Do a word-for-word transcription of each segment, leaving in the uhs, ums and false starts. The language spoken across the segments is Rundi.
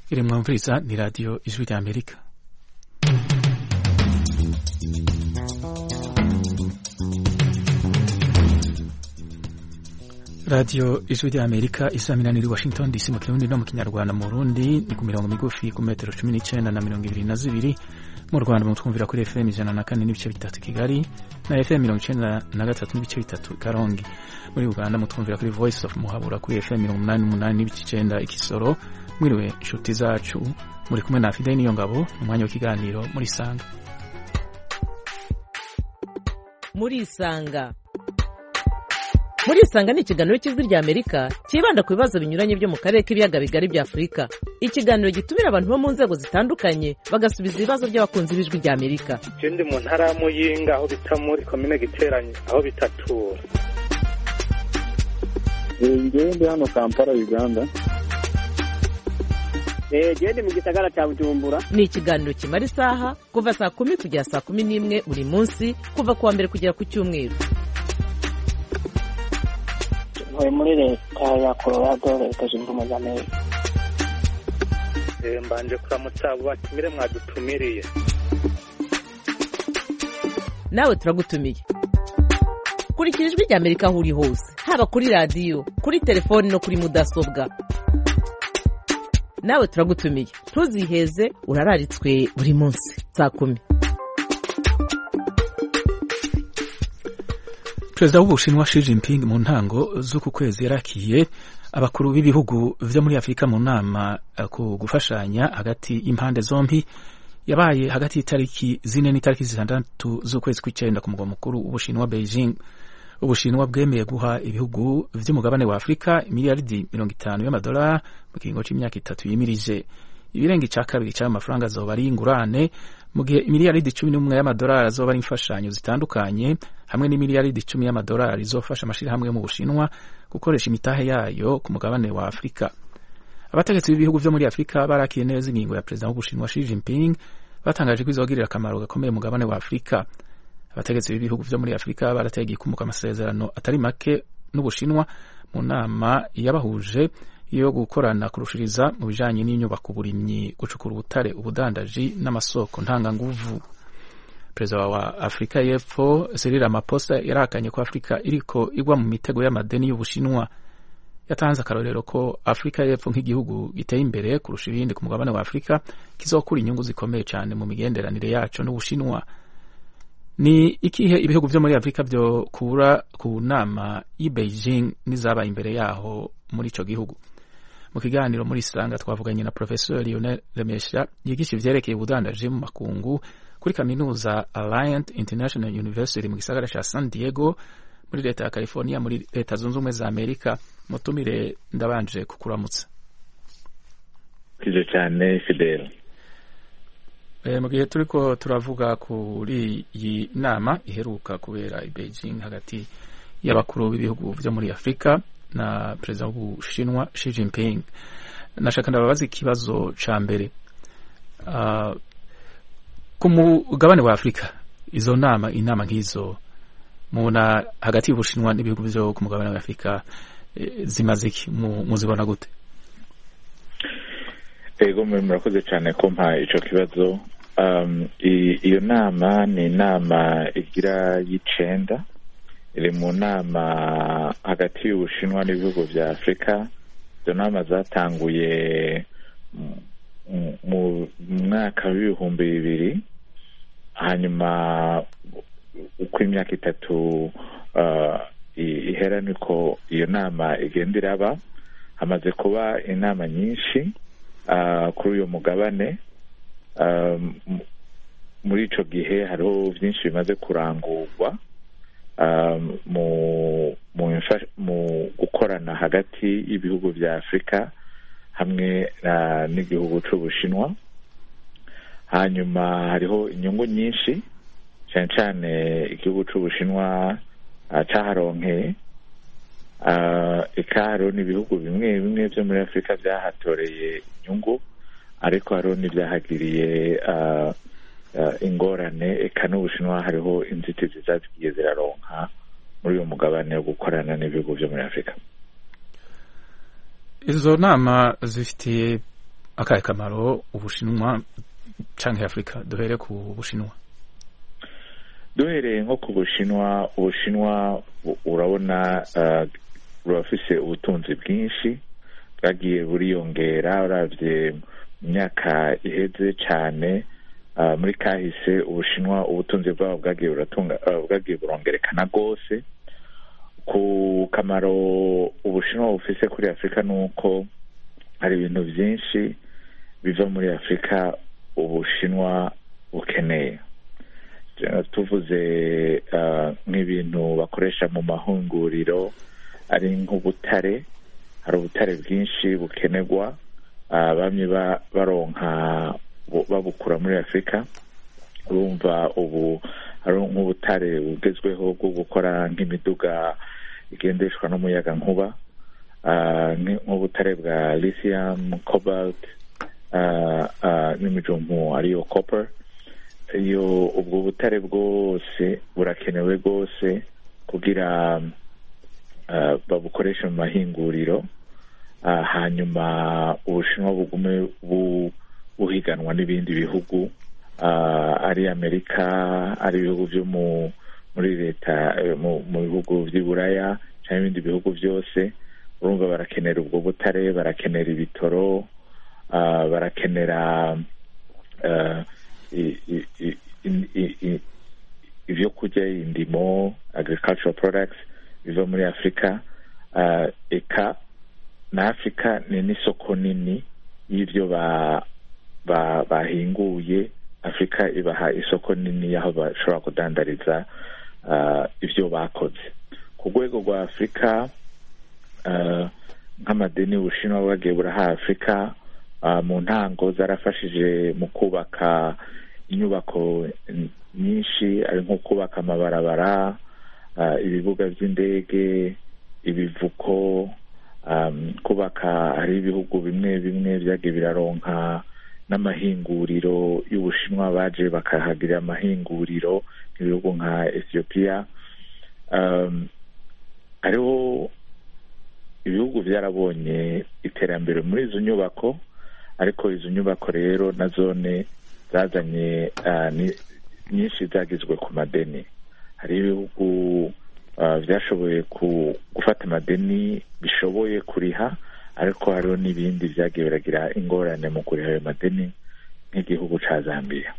iri mwumviriza ni radiyo ijwi rya Amerika. radiyo ijwi rya Amerika isaminanira i Washington D C mu Kirundi no mu Kinyarwanda. Mu Burundi ni ku mirongo migufi ku metero cumi n'icenda na mirongo ibiri na zibiri. Mu Rwanda mutwumvira kuri F M ijana na kane n'ibice bitatu Kigali na F M mirongo icenda na gatatu n'ibice bitatu Karongi. Muri Uganda mutwumvira kuri Voice of Muhabura kuri F M mirongo umunani n'umunani n'ibice icenda Ikisoro. Mwiriwe inshuti zacu, muri kumwe na Fidel Niyongabo mu mwanya w'ikiganiro muri Sanga. Muri Sanga Muri Sanga ni ikiganiro cy'ijwi rya Amerika kibanda ku bibazo binyuranye byo mu karere k'ibiyaga bigari bya Afurika. Ikiganiro gitumira abantu bo mu nzego zitandukanye bagasubiza ibibazo by'abakunzi b'ijwi rya Amerika. Ikindi mu ntara ya Muyinga aho bita muri komine Giteranye aho bitatura. Ngiye ndi hano Kampala, Uganda. Eh gende mu gisagara cya Bujumbura. Ni ikiganiro kimara isaha kuva saa kumi kugera saa kumi n'imwe buri munsi kuva kuwa mbere kugera ku cyumweru. Ntuye muri leta ya Colorado, leta zunze ubumwe za Amerika. Eh mbanje kuramutsa abo batumire mwadutumiriye. Nawe turagutumiye. Kurikira ijwi rya Amerika aho uri hose, haba kuri radiyo, kuri telefoni no kuri mudasobwa. Nawe turagutumiye, ntuziheze, urararitswe buri munsi saa kumi. Perezida w'Ubushinwa Xi Jinping mu ntango z'uku kwezi yarakiye abakuru b'ibihugu vyo muri Afrika mu nama ku gufashanya hagati y'impande zombi yabaye hagati y'itariki zine n'itariki zitandatu z'ukwezi kw'icenda ku mugwa mukuru w'Ubushinwa Beijing. Ubushinwa bwemeye guha ibihugu vy'umugabane wa Afrika miliyaridi mirongo itanu y'amadolari mu kiringo c'imyaka itatu yimirije. Ibirenga ica kabiri c'ayo mafaranga azoba ari ingurane, mu gihe miliyaridi cumi n'umwe y'amadolari azoba ari imfashanyo zitandukanye hamwe n'imiliyaridi icumi y'amadolari izofasha amashirahamwe yo mu Bushinwa gukoresha imitahe yayo ku mugabane wa Afrika. Abategetsi b'ibihugu vyo muri Afrika barakiye neza ingingo ya Perezida w'Ubushinwa Xi Jinping, batangaje ko izogirira akamaro gakomeye mugabane wa Afrika. Abategetsi b'ibihugu vyo muri Afrika barategeye kumuka amasezerano atari make n'Ubushinwa mu nama yabahuje yo gukorana kurushiriza mu bijanye n'inyubako, uburimyi, gucukura ubutare, ubudandaji n'amasoko ntanganguvu. Perezida wa Afrika y'Epfo Cyril Ramaphosa yarakanye ko Afrika iriko igwa mu mitego y'amadeni y'Ubushinwa. Yatanze akarorero ko Afrika y'Epfo nk'igihugu giteye imbere kurusha ibindi ku mugabane wa Afrika kizokura inyungu zikomeye cyane mu migenderanire yaco n'Ubushinwa. Ni ikihe ibihugu vyo muri Afrika byo kura ku nama i Beijing nizaba imbere yaho muri ico gihugu? Mu kiganiro muri Sanga twavuganye na Professor Lionel Remesha yigisha ivyerekeye ubudandaji mu makungu kuri kaminuza Alliant International University mu gisagara ca San Diego muri leta ya California muri leta zunze ubumwe za Amerika. Mutumire ndabanje kukuramutsa. Kije cyane Fidel. E, mu gihe turiko turavuga kuri iyi nama iheruka kubera i Beijing hagati y'abakuru b'ibihugu vyo muri Afrika na Perezida w'Ubushinwa Xi Jinping, nashaka ndababaza ikibazo ca mbere. Uh, ku mugabane wa Afrika izo nama inama nk'izo mubona hagati y'Ubushinwa n'ibihugu vyo ku mugabane wa Afrika e, zimaze iki, muzibona gute? Ego murakoze cyane ko mpa ico kibazo. Um, iyo nama ni nama igira y'icenda, iri mu nama hagati y'Ubushinwa n'ibihugu vya Afrika. Izo nama zatanguye mu mwaka w'ibihumbi bibiri, hanyuma uko imyaka itatu uh, ihera niko iyo nama igenda iraba. Hamaze kuba inama nyinshi uh, kuri uyo mugabane. Um, muri ico gihe hariho vyinshi bimaze kurangurwa um, mu mu, mu gukorana hagati y'ibihugu vya Afrika hamwe uh, n'igihugu c'Ubushinwa. Hanyuma hariho inyungu nyinshi cyane cyane igihugu c'Ubushinwa uh, caharonkeye uh, ikaro n'ibihugu bimwe bimwe vyo muri Afrika vyahatoreye inyungu, ariko hariho n'ivyahagiriye uh, uh, ingorane. Eka n'Ubushinwa hariho inzitizi zagiye ziraronka muri uyu mugabane wo gukorana n'ibihugu vyo muri Afrika. Izo nama zifitiye akahe kamaro ubushinwa canke Afrika? Duhere ku bushinwa. duhereye nko ku bushinwa ubushinwa urabona burafise ubutunzi bwinshi bwagiye buriyongera uravye imyaka iheze cane. Muri kahise ubushinwa ubutunzi bwabo bwagiye buratunga bwagiye burongerekana rwose. Ku kamaro ubushinwa bufise kuri Afrika nuko hari ibintu vyinshi biva muri Afrika ubushinwa bukeneye. Tuvuze nk'ibintu bakoresha mu mahinguriro ari nk'ubutare, hari ubutare bwinshi bukenerwa bamwe baronka babukura muri Afrika. Urumva ubu hari nk'ubutare bugezweho bwo gukora nk'imiduga igendeshwa n'umuyaga nkuba, nk'ubutare bwa lithium, cobalt n'imijumbu ariyo copper. Iyo ubwo butare bwose burakenewe rwose kugira babukoresha mu mahinguriro, hanyuma ubushinwa bugume buhiganwa n'ibindi bihugu, ari Amerika, ari ibihugu vyo muri leta mu bihugu vy'iburaya cyangwa ibindi bihugu byose. Urumva barakenera ubwo butare, barakenera ibitoro, barakenera ibyo kurya, indimo, agricultural products biva muri Afrika. Eka na Afrika ni n'isoko nini y'ibyo bahinguye. Afrika ibaha isoko nini y'aho bashobora kudandariza ibyo bakoze. Ku rwego rwa Afrika, nk'amadeni ubushinwa bwagiye buraha Afrika mu ntango zarafashije mu kubaka inyubako nyinshi, ari nko kubaka amabarabara, ibibuga by'indege, ibivuko, kubaka. Hari ibihugu bimwe bimwe byagiye biraronka n'amahinguriro y'ubushinwa, baje bakahagirira amahinguriro nk'ibihugu nka Ethiopia. Hariho ibihugu byarabonye iterambere muri izo nyubako, ariko izo nyubako rero na zone zazanye nyinshi zagizwe ku madeni. Hari ibihugu byashoboye gufata amadeni bishoboye kuriha, ariko hariho n'ibindi byagiye biragira ingorane mu kuriha ayo madeni, nk'igihugu ca Zambia.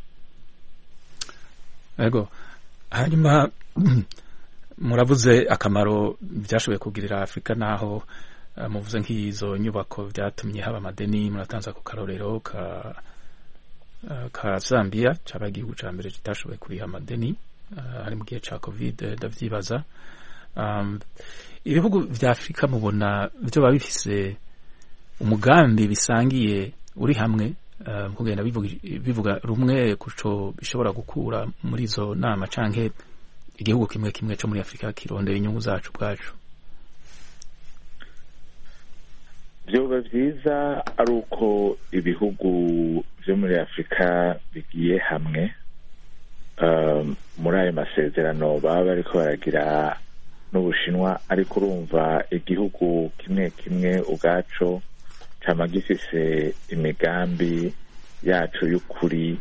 Yego, hanyuma muravuze akamaro byashoboye kugirira Afrika, naho muvuze nk'izo nyubako byatumye haba amadeni. Muratanza ku karorero ka ka Zambia, caba igihugu ca mbere kitashoboye kuriha amadeni ari mu gihe ca Covid. Ndavyibaza ibihugu vya Afrika mubona byo babifise umugambi bisangiye uri hamwe kugenda bivuga rumwe kuco bishobora gukura muri izo nama, canke igihugu kimwe kimwe cyo muri Afrika kirondera inyungu zacu bwacu? Byoba byiza ari uko ibihugu byo muri Afrika bigiye hamwe muri ayo masezerano baba bariko baragira n'ubushinwa. Ariko urumva igihugu kimwe kimwe ubwaco cama gifise imigambi yacu y'ukuri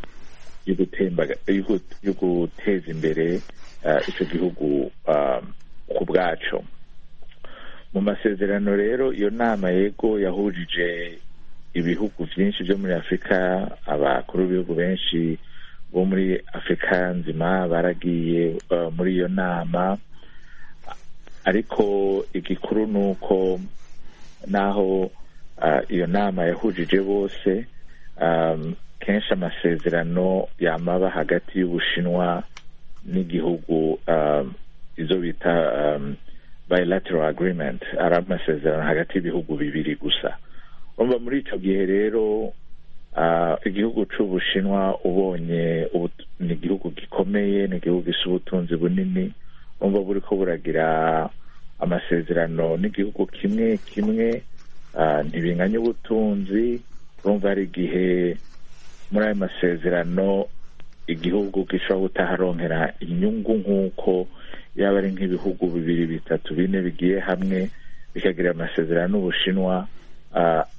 yo guteza imbere ico gihugu ku bwaco. Mu masezerano rero iyo nama yego yahujije ibihugu vyinshi vyo muri Afrika. Abakuru b'ibihugu benshi bo muri Afrika nzima baragiye muri iyo nama, ariko igikuru nuko naho iyo nama yahujije bose, kenshi amasezerano yamaba hagati y'ubushinwa n'igihugu, izo bita bilateral agreement, ari amasezerano hagati y'ibihugu bibiri gusa. Urumva muri ico gihe rero igihugu c'ubushinwa ubonye ni igihugu gikomeye, ni igihugu gifise ubutunzi bunini. Urumva buriko buragira amasezerano n'igihugu kimwe kimwe, ntibinganya ubutunzi. Urumva hari igihe muri ayo masezerano igihugu gishobora gutaharonkera inyungu, nk'uko yaba ari nk'ibihugu bibiri bitatu bine bigiye hamwe bikagira amasezerano n'ubushinwa,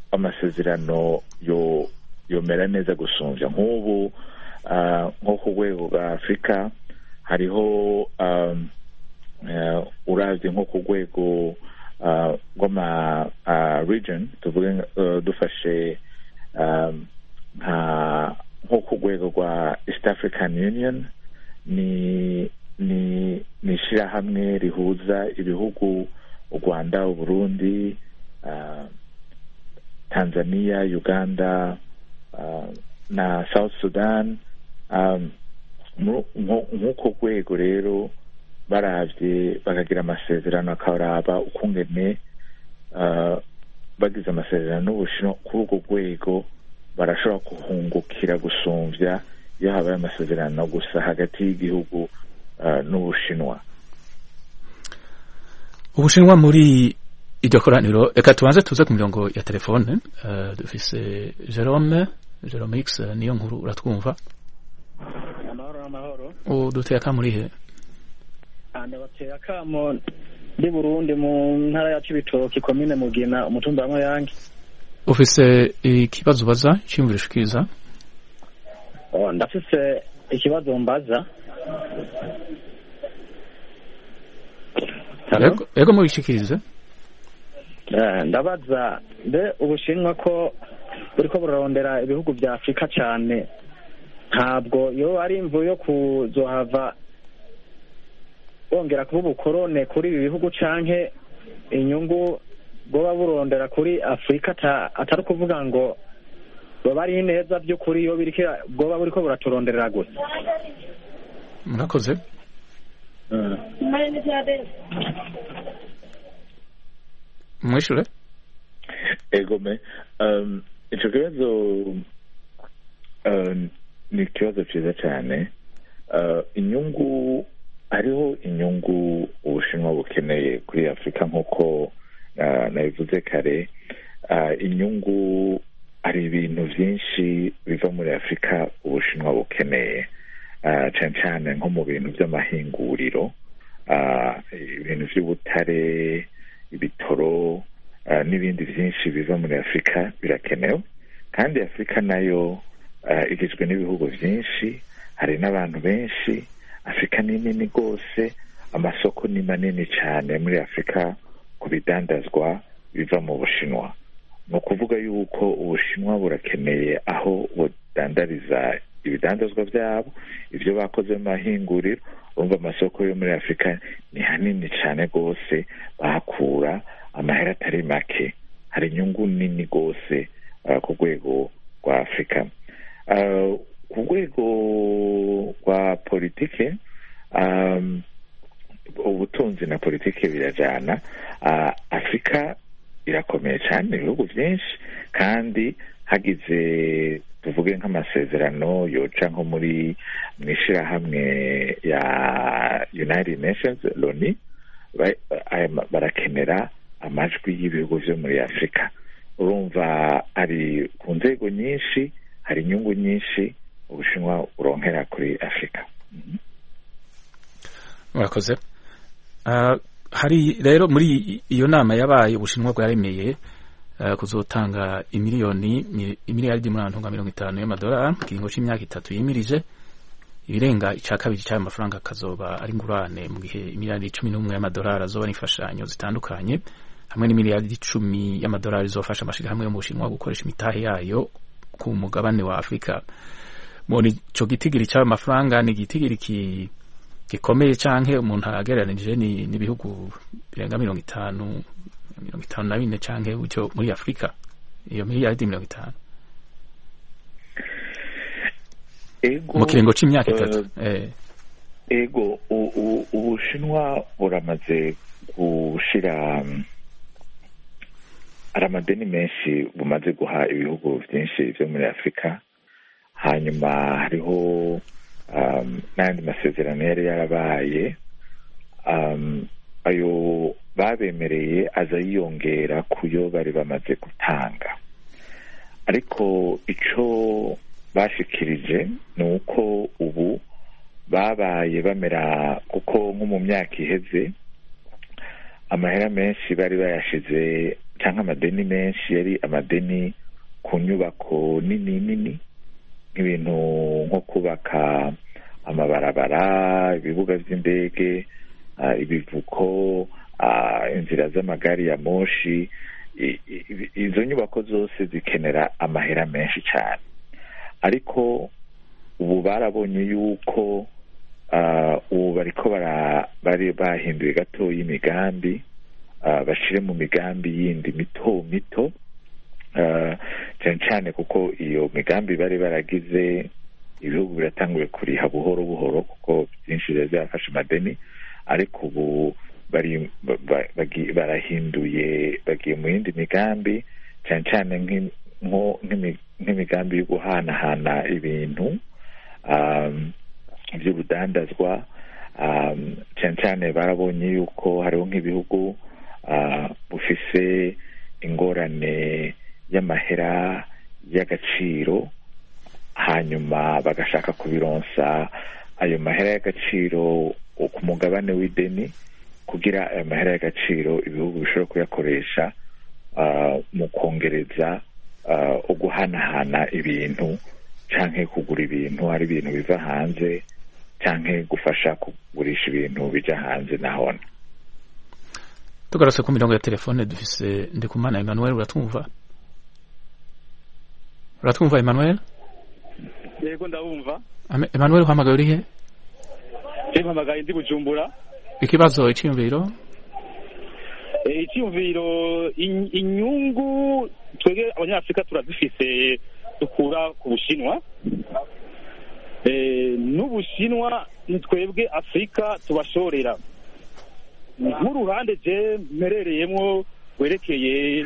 amasezerano yo yomera neza gusumvya nk'ubu uh, nko ku rwego rwa Afurika hariho um, uh, uravye nko ku rwego uh, rw'ama uh, region tuvuge uh, dufashe um, nka nko ku rwego rwa East African Union ni ni ni ishirahamwe rihuza ibihugu u Rwanda, u Burundi, uh, Tanzania, Uganda uh, na South Sudan. um, nk'uko rwego rero baravye bakagira amasezerano akaraba ukungene uh, bagize amasezerano n'Ubushinwa kuri urwo rwego barashobora guhungukira gusumvya iyo habaye amasezerano gusa hagati y'igihugu uh, n'Ubushinwa. Ubushinwa muri iryo koraniro, reka tubanze tuze ku mirongo ya telefone. Uh, dufise Jerome Jerome X niyo nkuru, uratwumva? Amahoro amahoro. Uduteye akamuri he? Ande bateye akamo ndi Burundi mu ntara ya Cibitoke komine Mugina umutumba wa Mayange. Ufise ikibazo baza cyumvira shikiza? Oh, ndafise ikibazo mbaza. Ego, ego mu bishikirize? Eh, ndabaza mbe Ubushinwa ko buriko burarondera ibihugu vya Afrika cyane, ntabwo yo ari imvu yo kuzohava bongera kuba ubukorone kuri ibi bihugu canke inyungu boba burondera kuri Afrika atari kuvuga ngo baba ari neza by'ukuri yo birikira boba buriko buraturonderera gusa? Murakoze. Mwishure? Ego me um ico kibazo um, ni ikibazo cyiza cyane. uh, inyungu hariho inyungu Ubushinwa bukeneye kuri Afurika nk'uko uh, nabivuze kare. uh, inyungu hari ibintu byinshi biva muri Afurika Ubushinwa bukeneye, uh, cyane cyane nko mu bintu by'amahinguriro, uh, ibintu by'ubutare, ibitoro, uh, n'ibindi byinshi biva muri Afurika birakenewe. Kandi Afurika nayo uh, igizwe n'ibihugu byinshi, hari n'abantu benshi. Afurika ni nini rwose, amasoko ni manini cyane muri Afurika ku bidandazwa biva mu Bushinwa. Ni ukuvuga yuko Ubushinwa burakeneye aho budandariza ibidandazwa byabo, ibyo bakoze mu mahinguriro. Urumva amasoko yo muri Afurika ni hanini cyane rwose, bahakura amahera atari make. Hari inyungu nini rwose uh, ku rwego rwa Afurika. Uh, ku rwego rwa politike, um, ubutunzi na politike birajana. uh, Afurika irakomeye cyane, ibihugu byinshi, kandi hagize tuvuge nk'amasezerano yoca nko muri mwishirahamwe ya United Nations loni, barakenera amajwi y'ibihugu byo muri Afurika. Urumva ari ku nzego nyinshi, hari inyungu nyinshi Ubushinwa uronkera kuri Afurika. Murakoze. Uh, hari rero muri iyo nama yabaye Ubushinwa bwaremeye uh, kuzotanga imiliyoni imiliyaridi mirongo itanu y'amadolari mu kiringo c'imyaka itatu yimirije. Ibirenga ica kabiri cy'ayo mafaranga kazoba ari ngurane, mu gihe imiliyaridi cumi n'umwe y'amadolari azoba n'imfashanyo zitandukanye, hamwe n'imiliyaridi icumi y'amadolari zofasha amashirahamwe yo mu Bushinwa gukoresha imitahe yayo ku mugabane wa Afurika. Muri ico gitigiri cy'ayo mafaranga ni gitigiri ki gikomeye canke umuntu agereranije ni n'ibihugu birenga mirongo itanu mirongo itanu na bine canke ucyo muri Afurika, iyo miliyaridi mirongo itanu mu kiringo c'imyaka itatu. uh, eh ego Ubushinwa buramaze gushira aramadeni menshi bumaze guha ibihugu byinshi byo muri Afurika. Hanyuma hariho um, n'andi masezerano yari yarabaye, um, ayo babemereye aza yiyongera kuyo bari bamaze gutanga. Ariko ico bashikirije ni uko ubu babaye bamera, kuko nko mu myaka iheze amahera menshi bari bayashize cyangwa amadeni menshi yari amadeni ku nyubako nini nini nk'ibintu nko kubaka amabarabara, ibibuga vy'indege, uh, ibivuko, uh, inzira z'amagari ya moshi. Izo nyubako zose zikenera amahera menshi cyane, ariko ubu barabonye yuko uh, ubu bariko bari bahinduye gato y'imigambi, uh, bashire mu migambi yindi mito mito, uh, cyane cyane kuko iyo migambi bari baragize ibihugu biratanguye kuriha buhoro buhoro kuko byinshi byafashe amadeni, ariko ubu bari barahinduye bagiye mu yindi migambi, cyane cyane nk'imigambi yo guhanahana ibintu um, by'ubudandazwa. Um, cyane cyane barabonye yuko hariho nk'ibihugu uh, bufise ingorane y'amahera y'agaciro, hanyuma bagashaka kubironsa ayo mahera y'agaciro ku mugabane w'ideni, kugira ayo mahera y'agaciro ibihugu bishobora kuyakoresha uh, mu kongereza uh, uguhanahana ibintu canke kugura ibintu, hari ibintu biva hanze canke gufasha kugurisha ibintu bija hanze nahone. Tugarutse ku mirongo ya telefone dufise Ndikumana Emmanuel. Uratwumva? Uratwumva Emmanuel? Yego ndabumva. Emmanuel, uhamagaye urihe? Mpamagaye ndi Bujumbura. Ikibazo, iciyumviro? E, iciyumviro, inyungu twege abanyafrika turazifise dukura ku Bushinwa. E, n'Ubushinwa ni twebwe Afrika tubashorera. Nk'uruhande je mperereyemwo werekeye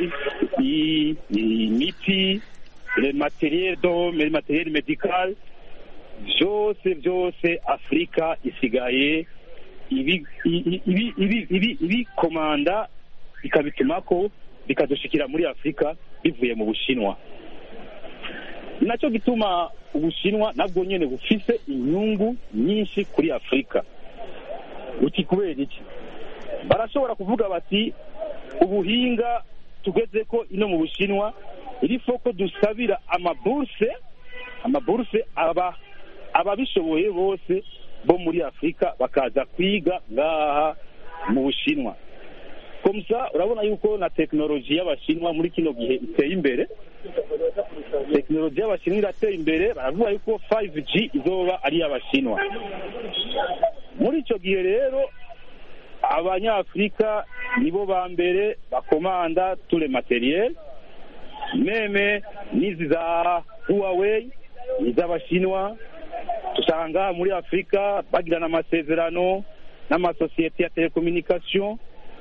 imiti, le matériel do le matériel médical, byose byose Afrika isigaye ibi ibi ibi ibi ibi komanda ikabitumako bikadushikira muri Afrika bivuye mu Bushinwa. Naco gituma Ubushinwa nabwo nyene bufise inyungu nyinshi kuri Afrika. Uti kubera iki? Barashobora kuvuga bati ubuhinga tugeze ko ino mu Bushinwa iri foko dusabira amaburse amaburse aba ababishoboye bose bo muri Afrika bakaza kwiga ngaha mu Bushinwa. Komsa urabona yuko na teknoloji y'Abashinwa muri kino gihe iteye imbere. Teknoloji y'Abashinwa irateye imbere, baravuga yuko five G izoba ari y'Abashinwa. Muri ico gihe rero Abanyafrika nibo ba mbere bakomanda tule materiel, meme nizi za Huawei iz'Abashinwa. Tusanga muri Afrika bagirana amasezerano n'amasosiyete ya telecommunication,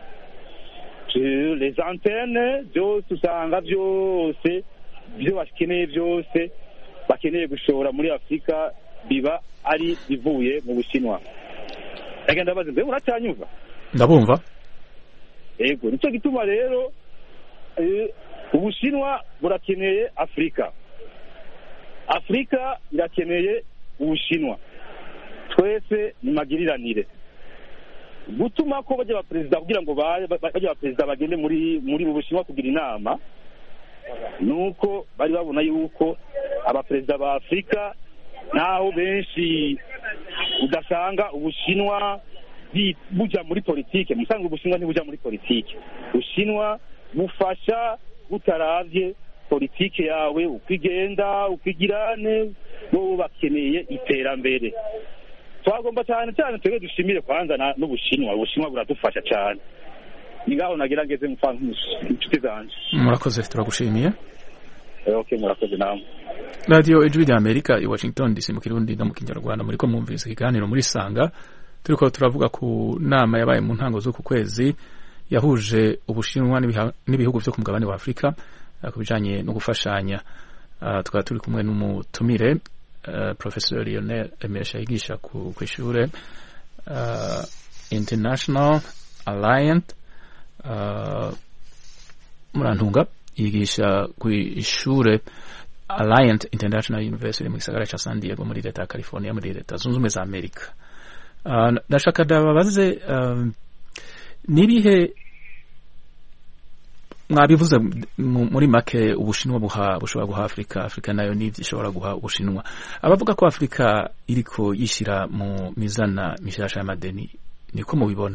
les antennes byose usanga byose byo bakeneye byose bakeneye gushora muri Afrika biba ari bivuye mu Bushinwa. Agenda baze mbe muracanyumva? Ndabumva. Ego nico gituma rero e, Ubushinwa burakeneye Afrika, Afrika irakeneye Ubushinwa. Twese ni magiriranire gutuma ko bajya ba president kugira ngo bajya ba president bagende muri muri mu Bushinwa kugira inama, nuko bari babona yuko aba president ba Afrika naho benshi udasanga Ubushinwa buja muri politike. Musanga Ubushinwa ntibuja muri politike. Ubushinwa bufasha butaravye politike yawe ukigenda ukigirane, bo bakeneye iterambere. Twagomba cyane cyane twege dushimire kwanza n'Ubushinwa. Ubushinwa buradufasha cyane. Ningaho nagira ngeze mfana inshuti zanje. Murakoze, turagushimiye. Eh, okay, murakoze namwe. Radio Ijwi rya Amerika i Washington D C mu Kirundi no mu Kinyarwanda. Muriko mwumvise ikiganiro muri Sanga, turiko turavuga ku nama yabaye mu ntango zo ku kwezi yahuje Ubushinwa n'ibihugu byo ku mugabane wa Afrika kubijanye no gufashanya. Uh, tukaba turi kumwe n'umutumire uh, Professor Lionel Emesha yigisha ku kw'ishure uh, International Alliance uh, Murantunga, yigisha ku ishure Alliance International University mu gisagara ca San Diego muri leta ya California muri leta zunze ubumwe za Amerika. Uh, ndashaka ndababaze uh, nibihe mwabivuze muri make ubushinwa buha bushobora guha Afrika Afrika nayo nivyo ishobora guha ubushinwa abavuga ko Afrika iriko yishira mu mizana mishasha y'amadeni niko mubibona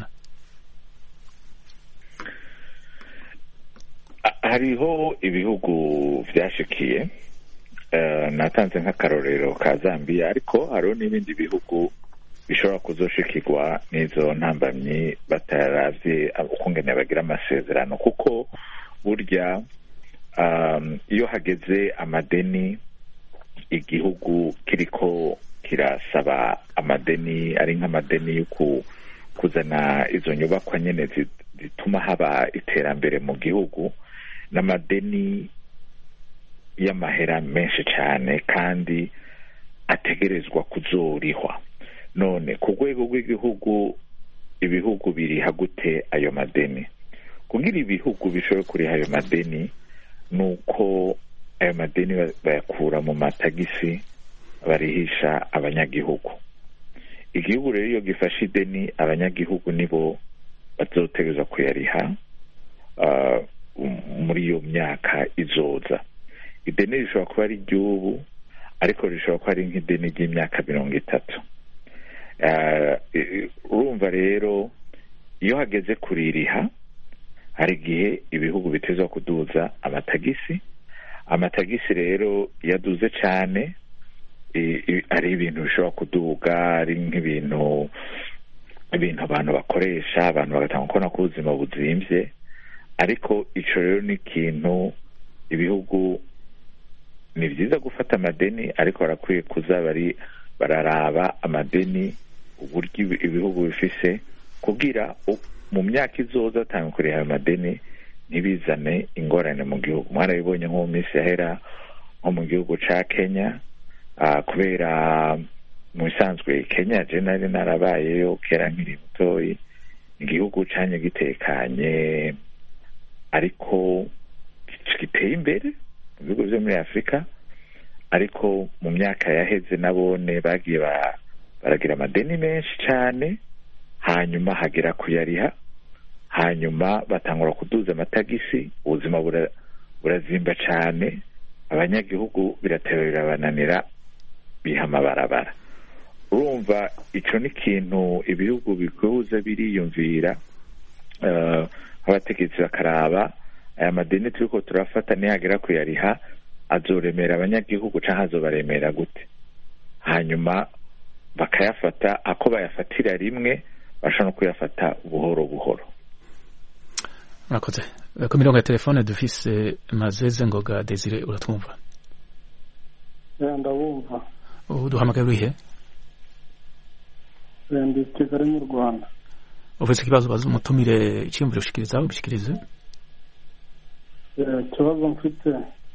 hariho ibihugu vyashikiye uh, natanze nk'akarorero ka Zambia ariko hariho n'ibindi bihugu bishobora kuzoshikirwa n'izo ntambamyi bataravye ukungene bagira amasezerano kuko burya um, iyo hageze amadeni igihugu kiriko kirasaba amadeni ari nk'amadeni yo kuzana izo nyubakwa nyene zituma haba iterambere mu gihugu n'amadeni y'amahera menshi cyane kandi ategerezwa kuzorihwa none ku rwego rw'igihugu ibihugu biriha gute ayo madeni kugira ibihugu bishobora kuriha ayo madeni nuko ayo madeni bayakura mu matagisi barihisha abanyagihugu igihugu rero iyo gifashe ideni abanyagihugu nibo bazotegerezwa kuyariha uh, muri iyo myaka izoza ideni rishobora kuba ari iry'ubu ariko rishobora kuba ari nk'ideni ry'imyaka mirongo itatu urumva rero iyo hageze kuririha hari igihe ibihugu bitezwa kuduza amatagisi amatagisi rero yaduze cyane ari ibintu bishobora kuduga ari nk'ibintu ibintu abantu bakoresha abantu bagatanga kubona ko ubuzima buzimvye ariko ico rero ni ikintu ibihugu ni byiza gufata amadeni ariko barakwiye kuza bari bararaba amadeni uburyo ibihugu bifise kugira mu myaka izoza atanga kuri ayo madeni ntibizane ingorane mu gihugu mwarabibonye nko mu minsi yahera nko mu gihugu ca Kenya uh, kubera mu bisanzwe Kenya je nari narabayeyo kera nkiri mutoyi igihugu canye gitekanye ariko giteye imbere mu bihugu vyo muri Afrika ariko mu myaka yaheze nabone bagiye baragira amadeni menshi cyane hanyuma hagera kuyariha hanyuma batangura kuduza amatagisi ubuzima burazimba cyane abanyagihugu birateba birabananira biha amabarabara urumva ico ni ikintu ibihugu bikuze biriyumvira abategetsi bakaraba aya madeni turiko turafata nihagera kuyariha azoremera abanyagihugu canke azobaremera gute hanyuma bakayafata ako bayafatira rimwe bashobora no kuyafata buhoro buhoro murakoze ku mirongo ya telefone dufise Mazeze Ngoga Desire uratwumva ndabumva ubu duhamagaye urihe ndi Kigali mu Rwanda ufite ikibazo baza umutumire icyumviro ushikiriza ubishikirize ikibazo mfite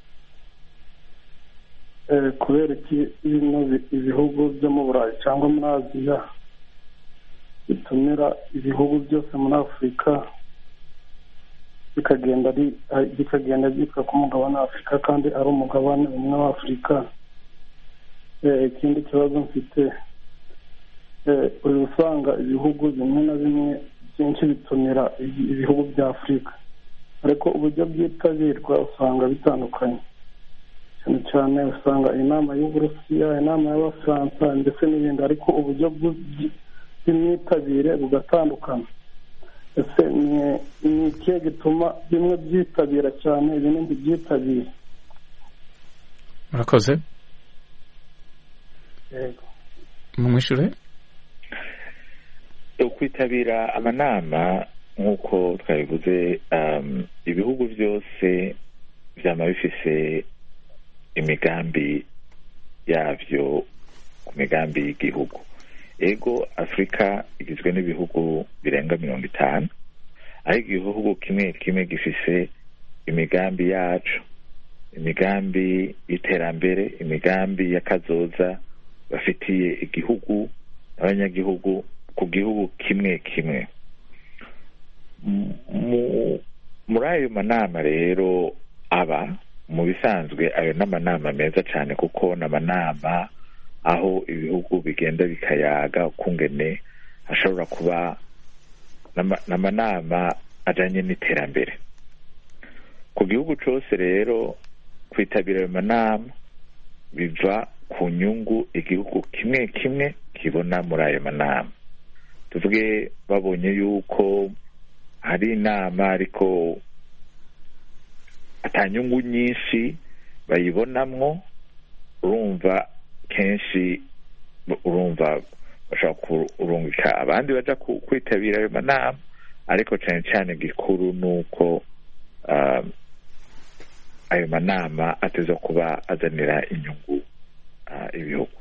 kubera iki ibihugu byo mu Burayi cyangwa muri Aziya bitumira ibihugu byose muri Afurika bikagenda ari bikagenda byitwa ku mugabane wa Afurika kandi ari umugabane umwe wa Afurika ikindi kibazo mfite uri usanga ibihugu bimwe na bimwe byinshi bitumira ibihugu bya Afurika ariko uburyo byitabirwa usanga bitandukanye cyane cyane usanga inama y'Uburusiya inama y'Abafaransa ndetse n'ibindi ariko uburyo bw'imyitabire bugatandukana ese ni ikihe gituma bimwe byitabira cyane ibindi byitabira murakoze yego mumwishure ukwitabira amanama nk'uko twabivuze um, ibihugu byose vyama bifise imigambi yavyo ku migambi y'igihugu ego Afrika igizwe n'ibihugu birenga mirongo itanu ariko igihugu kimwe kimwe gifise imigambi yacu imigambi y'iterambere imigambi y'akazoza bafitiye igihugu abanyagihugu ku gihugu kimwe kimwe muri ayo manama rero aba mu bisanzwe ayo n'amanama meza cyane kuko n'amanama aho ibihugu bigenda bikayaga ukungene hashobora kuba n'amanama ajanye n'iterambere ku gihugu cyose rero kwitabira ayo manama biva ku nyungu igihugu kimwe kimwe kibona muri ayo manama. tuvuge babonye yuko hari inama ariko atanyungu nyinshi bayibonamwo, urumva kenshi urumva bashaka kurungika abandi baja kwitabira ayo manama, ariko cyane cyane gikuru nuko uh, ayo manama ateza kuba azanira inyungu uh, ibihugu.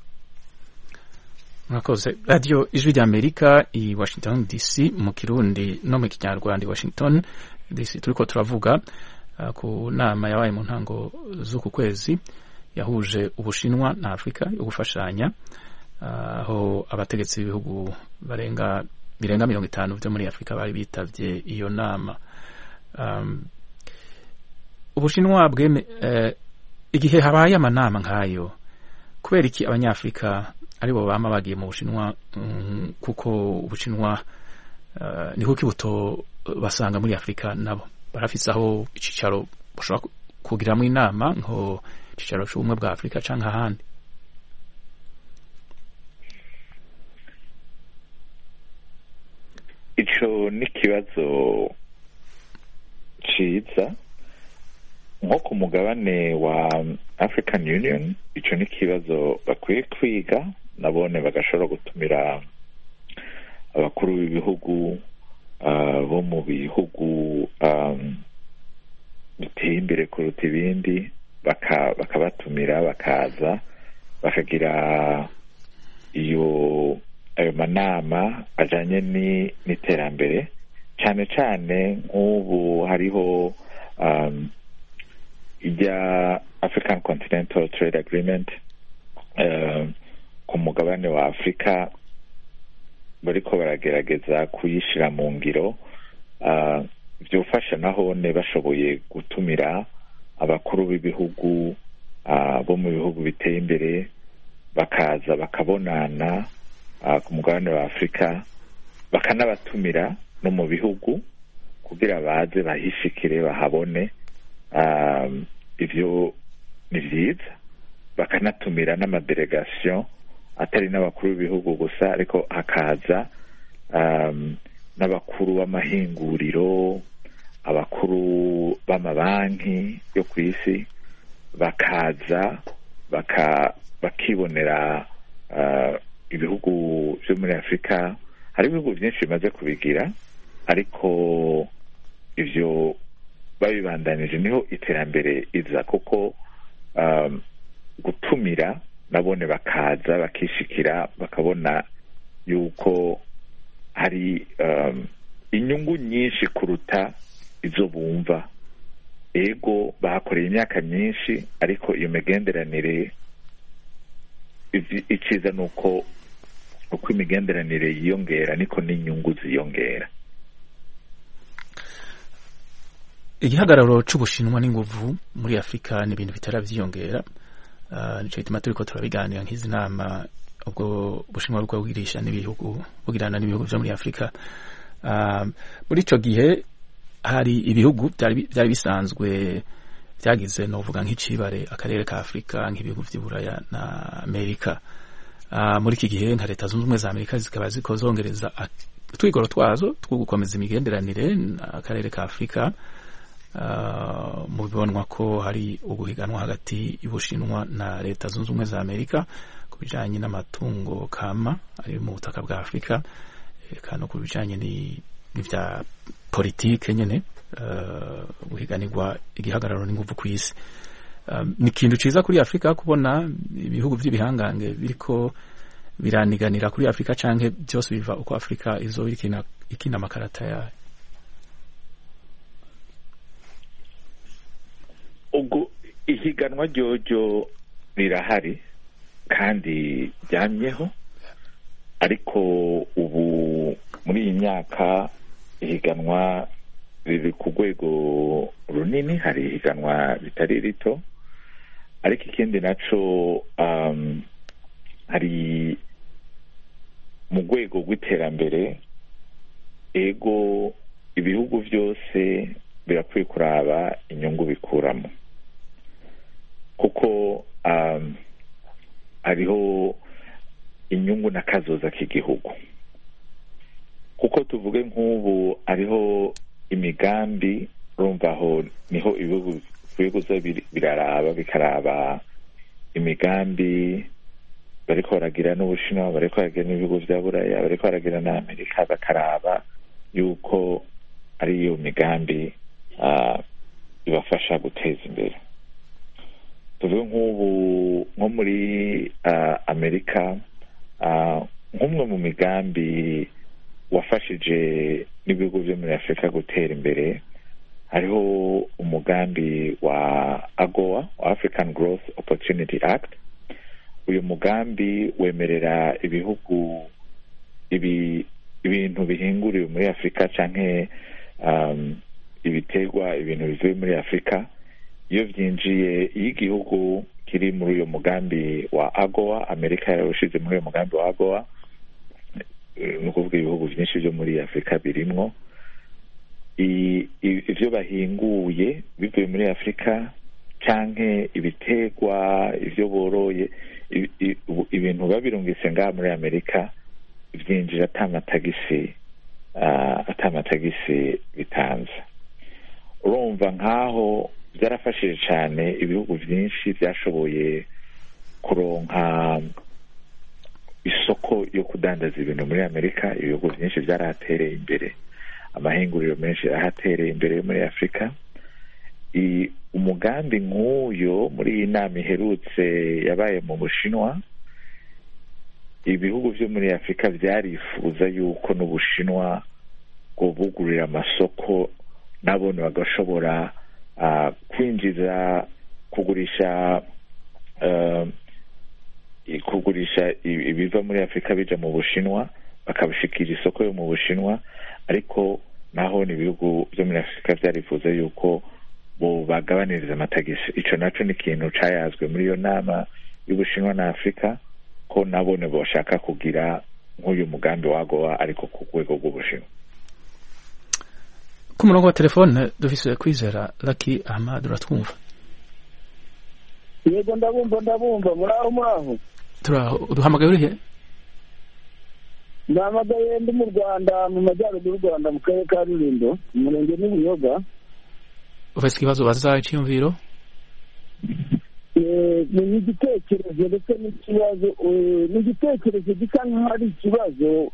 mwakoze. Radio Ijwi ry'Amerika i Washington D C mu Kirundi no mu Kinyarwanda. Washington D C turiko turavuga uh, ku nama yabaye mu ntango z'uku kwezi yahuje Ubushinwa na Afrika yo gufashanya, aho uh, abategetsi b'ibihugu barenga birenga mirongo itanu byo muri Afrika bari bitavye iyo nama. um, Ubushinwa bweme uh, igihe habaye amanama nk'ayo, kubera iki abanyafrika aribo bama bagiye mu Bushinwa? um, kuko Ubushinwa uh, ni kuki buto basanga muri Afrika nabo barafise aho icicaro bashobora kugiramwo inama nko icicaro c'ubumwe bwa Afrika canke ahandi? ico ni kibazo ciza. nko ku mugabane wa African Union ico ni kibazo bakwiye kwiga, nabone bagashobora gutumira abakuru b'ibihugu uh, bo mu bihugu um, biteye imbere kuruta ibindi, bakabatumira baka bakaza bakagira iyo ayo manama ajanye n'iterambere, cyane cyane nk'ubu hariho um, ijya African Continental Trade Agreement uh, ku mugabane wa Afrika bariko baragerageza kuyishira mu ngiro. uh, vyofasha nahone bashoboye gutumira abakuru b'ibihugu uh, bo mu bihugu biteye imbere bakaza bakabonana uh, ku mugabane wa Afrika, bakanabatumira no mu bihugu kugira baze bahishikire bahabone. um, ivyo ni vyiza, bakanatumira n'amadelegation atari n'abakuru b'ibihugu gusa, ariko hakaza um, n'abakuru b'amahinguriro, abakuru b'amabanki yo ku isi, bakaza baka bakibonera uh, ibihugu vyo muri Afrika. Hari ibihugu byinshi bimaze kubigira, ariko ivyo babibandanije niho iterambere iza, kuko um, gutumira nabone bakaza bakishikira bakabona yuko hari um, inyungu nyinshi kuruta izo bumva. Ego bahakoreye imyaka myinshi, ariko iyo migenderanire iciza nuko uko imigenderanire yiyongera niko n'inyungu ziyongera. Igihagararo c'Ubushinwa n'inguvu muri Afrika ni ibintu bitara vyiyongera. Uh, nico gituma turiko turabiganira nk'izi nama ubwo Ubushinwa bwo bwirisha n'ibihugu bugirana n'ibihugu vyo muri Afrika. Uh, muri ico gihe hari ibihugu byari bisanzwe byagize novuga nk'icibare akarere ka Afrika nk'ibihugu vy'Iburaya na Amerika. Uh, muri iki gihe nka leta zunze ubumwe za Amerika zikaba zikozongereza twigoro twazo two gukomeza imigenderanire akarere ka Afrika. Uh, mu bibonwa ko hari uguhiganwa hagati y'Ubushinwa na leta zunze ubumwe za Amerika ku bijanye n'amatungo kama ari mu butaka bwa Afrika, eka no ku bijanye n'ivya politike nyene, uh, guhiganirwa igihagararo n'inguvu ku isi. Um, ni ikintu ciza kuri Afrika kubona ibihugu vy'ibihangange biriko biraniganira kuri Afrika, canke byose biva uko Afrika izo ikina ikina makarata yayo. ubwo ihiganwa ryojo rirahari kandi ryamyeho, ariko ubu muri iyi myaka ihiganwa riri ku rwego runini, hari ihiganwa ritari rito. Ariko ikindi naco um, hari mu rwego rw'iterambere, ego ibihugu vyose birakwiye kuraba inyungu bikuramo, kuko um, hariho inyungu n'akazoza k'igihugu. Kuko tuvuge nk'ubu hariho imigambi, urumva aho niho ibihugu bikuza biraraba bikaraba imigambi bariko baragira n'Ubushinwa, bariko baragira n'ibihugu vya Buraya, bariko baragira na Amerika, bakaraba yuko ari iyo migambi uh, ibafasha guteza imbere. Tuvuge nk'ubu nko muri uh, Amerika, uh, nk'umwe mu migambi wafashije n'ibihugu vyo muri Afrika gutera imbere, hariho umugambi wa AGOA, African Growth Opportunity Act. Uyu mugambi wemerera ibihugu ibi ibintu bihinguriwe muri Afrika canke um, ibiterwa ibintu bivuye muri Afrika, iyo vyinjiye, iyo igihugu kiri muri uyo mugambi wa AGOA, Amerika yarushize muri uyo mugambi wa AGOA, ni ukuvuga ibihugu vyinshi vyo muri Afrika birimwo, ivyo bahinguye bivuye muri Afrika canke ibiterwa ivyo boroye, ibintu babirungitse ngaha muri Amerika vyinjira atamatagisi uh, atamatagisi bitanze. Urumva nkaho byarafashije cyane ibihugu vyinshi byashoboye kuronka isoko yo kudandaza ibintu muri Amerika. Ibihugu vyinshi byarahatereye imbere, amahinguriro menshi ahatereye imbere muri Afrika. I umugambi nk'uyo muri iyi nama iherutse yabaye mu Bushinwa, ibihugu vyo muri Afrika vyarifuza yuko n'Ubushinwa bwo bugurira amasoko nabone bagashobora uh, kwinjiza kugurisha uh, kugurisha ibiva muri Afrika bija mu Bushinwa, bakabishikira isoko yo mu Bushinwa. Ariko naho ni ibihugu vyo muri Afrika vyarifuza yuko bo bagabaniriza amatagisi. Ico naco ni ikintu cayazwe muri iyo nama y'Ubushinwa na Afrika, ko nabone boshaka kugira nk'uyu mugambi wagowa ariko ku rwego rw'Ubushinwa. Ku murongo wa telefone dufise Kwizera Lucky Ahmad, uratwumva? Yego ndabumva ndabumva. Muraho muraho? Turaho. Uduhamagaye urihe? Ndamagaye ndi mu Rwanda, mu majyaruguru y'u Rwanda, mu karere ka Rulindo, umurenge ni Buyoga. Ufise ikibazo baza cyiyumviro? Ni igitekerezo ndetse n'ikibazo, ni igitekerezo gisa nk'aho ari ikibazo.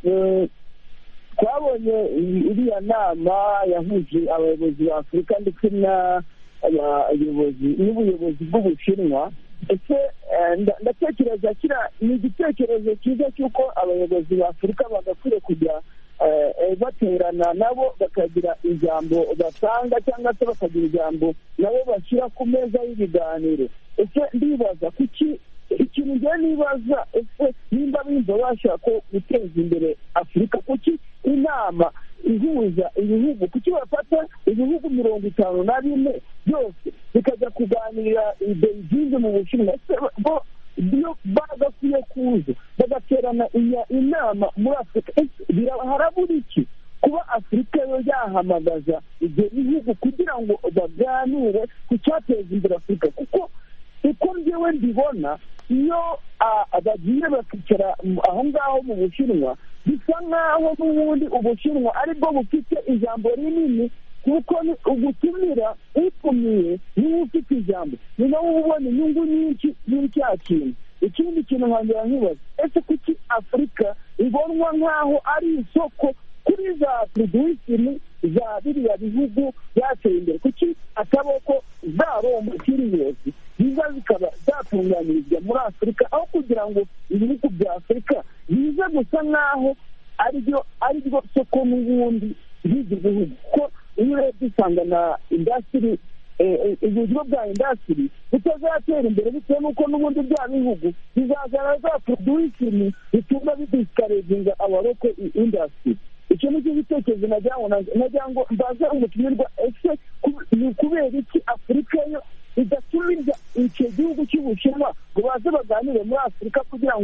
Twabonye iriya nama yahuje abayobozi ba Afurika ndetse n'abayobozi n'ubuyobozi bw'Ubushinwa. Ese ndatekereza kira ni igitekerezo cyiza cy'uko abayobozi ba Afurika bagakwiye kujya baterana nabo bakagira ijambo batanga, cyangwa se bakagira ijambo nabo bashyira ku meza y'ibiganiro. Ese ndibaza kuki ikintu njye nibaza, ese nimba bimva bashaka guteza imbere Afurika, kuki inama ihuza ibihugu, kuki bafata ibihugu mirongo itanu na bine byose bikajya kuganira i Beijing mu Bushinwa? Ese bo iyo bagakwiye kuza bagaterana inama muri Afurika, harabura iki kuba Afurika yo yahamagaza ibyo bihugu kugira ngo baganire ku cyateza imbere Afurika? Kuko uko njyewe mbibona, iyo bagiye bakicara aho ngaho mu Bushinwa, bisa nk'aho n'ubundi Ubushinwa aribwo bufite ijambo rinini, kuko ni ugutumira utumiye niwe ufite ijambo, ni nawe ubona inyungu nyinshi y'icya kintu. Ikindi kintu nkongera nkibaza, ese kuki Afurika ibonwa nk'aho ari isoko kuri za production za biriya bihugu byateye imbere? Kuki ataboko zabo mu kiriyesi biza zikaba zatunganirizwa muri Afurika, aho kugira ngo ibihugu bya Afurika bize gusa nk'aho ariryo ariryo soko n'ubundi by'ibyo bihugu? Ko iyo urebye usanga na industry, uburyo bwa industry butazatera imbere bitewe n'uko n'ubundi bya bihugu bizazana za production bituma bidiscouraginga our local industry. Icyo ni cyo gitekerezo nagira ngo mbaze umutumirwa, ese ni ukubera iki Afurika yo idatumiza icyo gihugu cy'Ubushinwa ngo baze baganire muri Afurika kugira ngo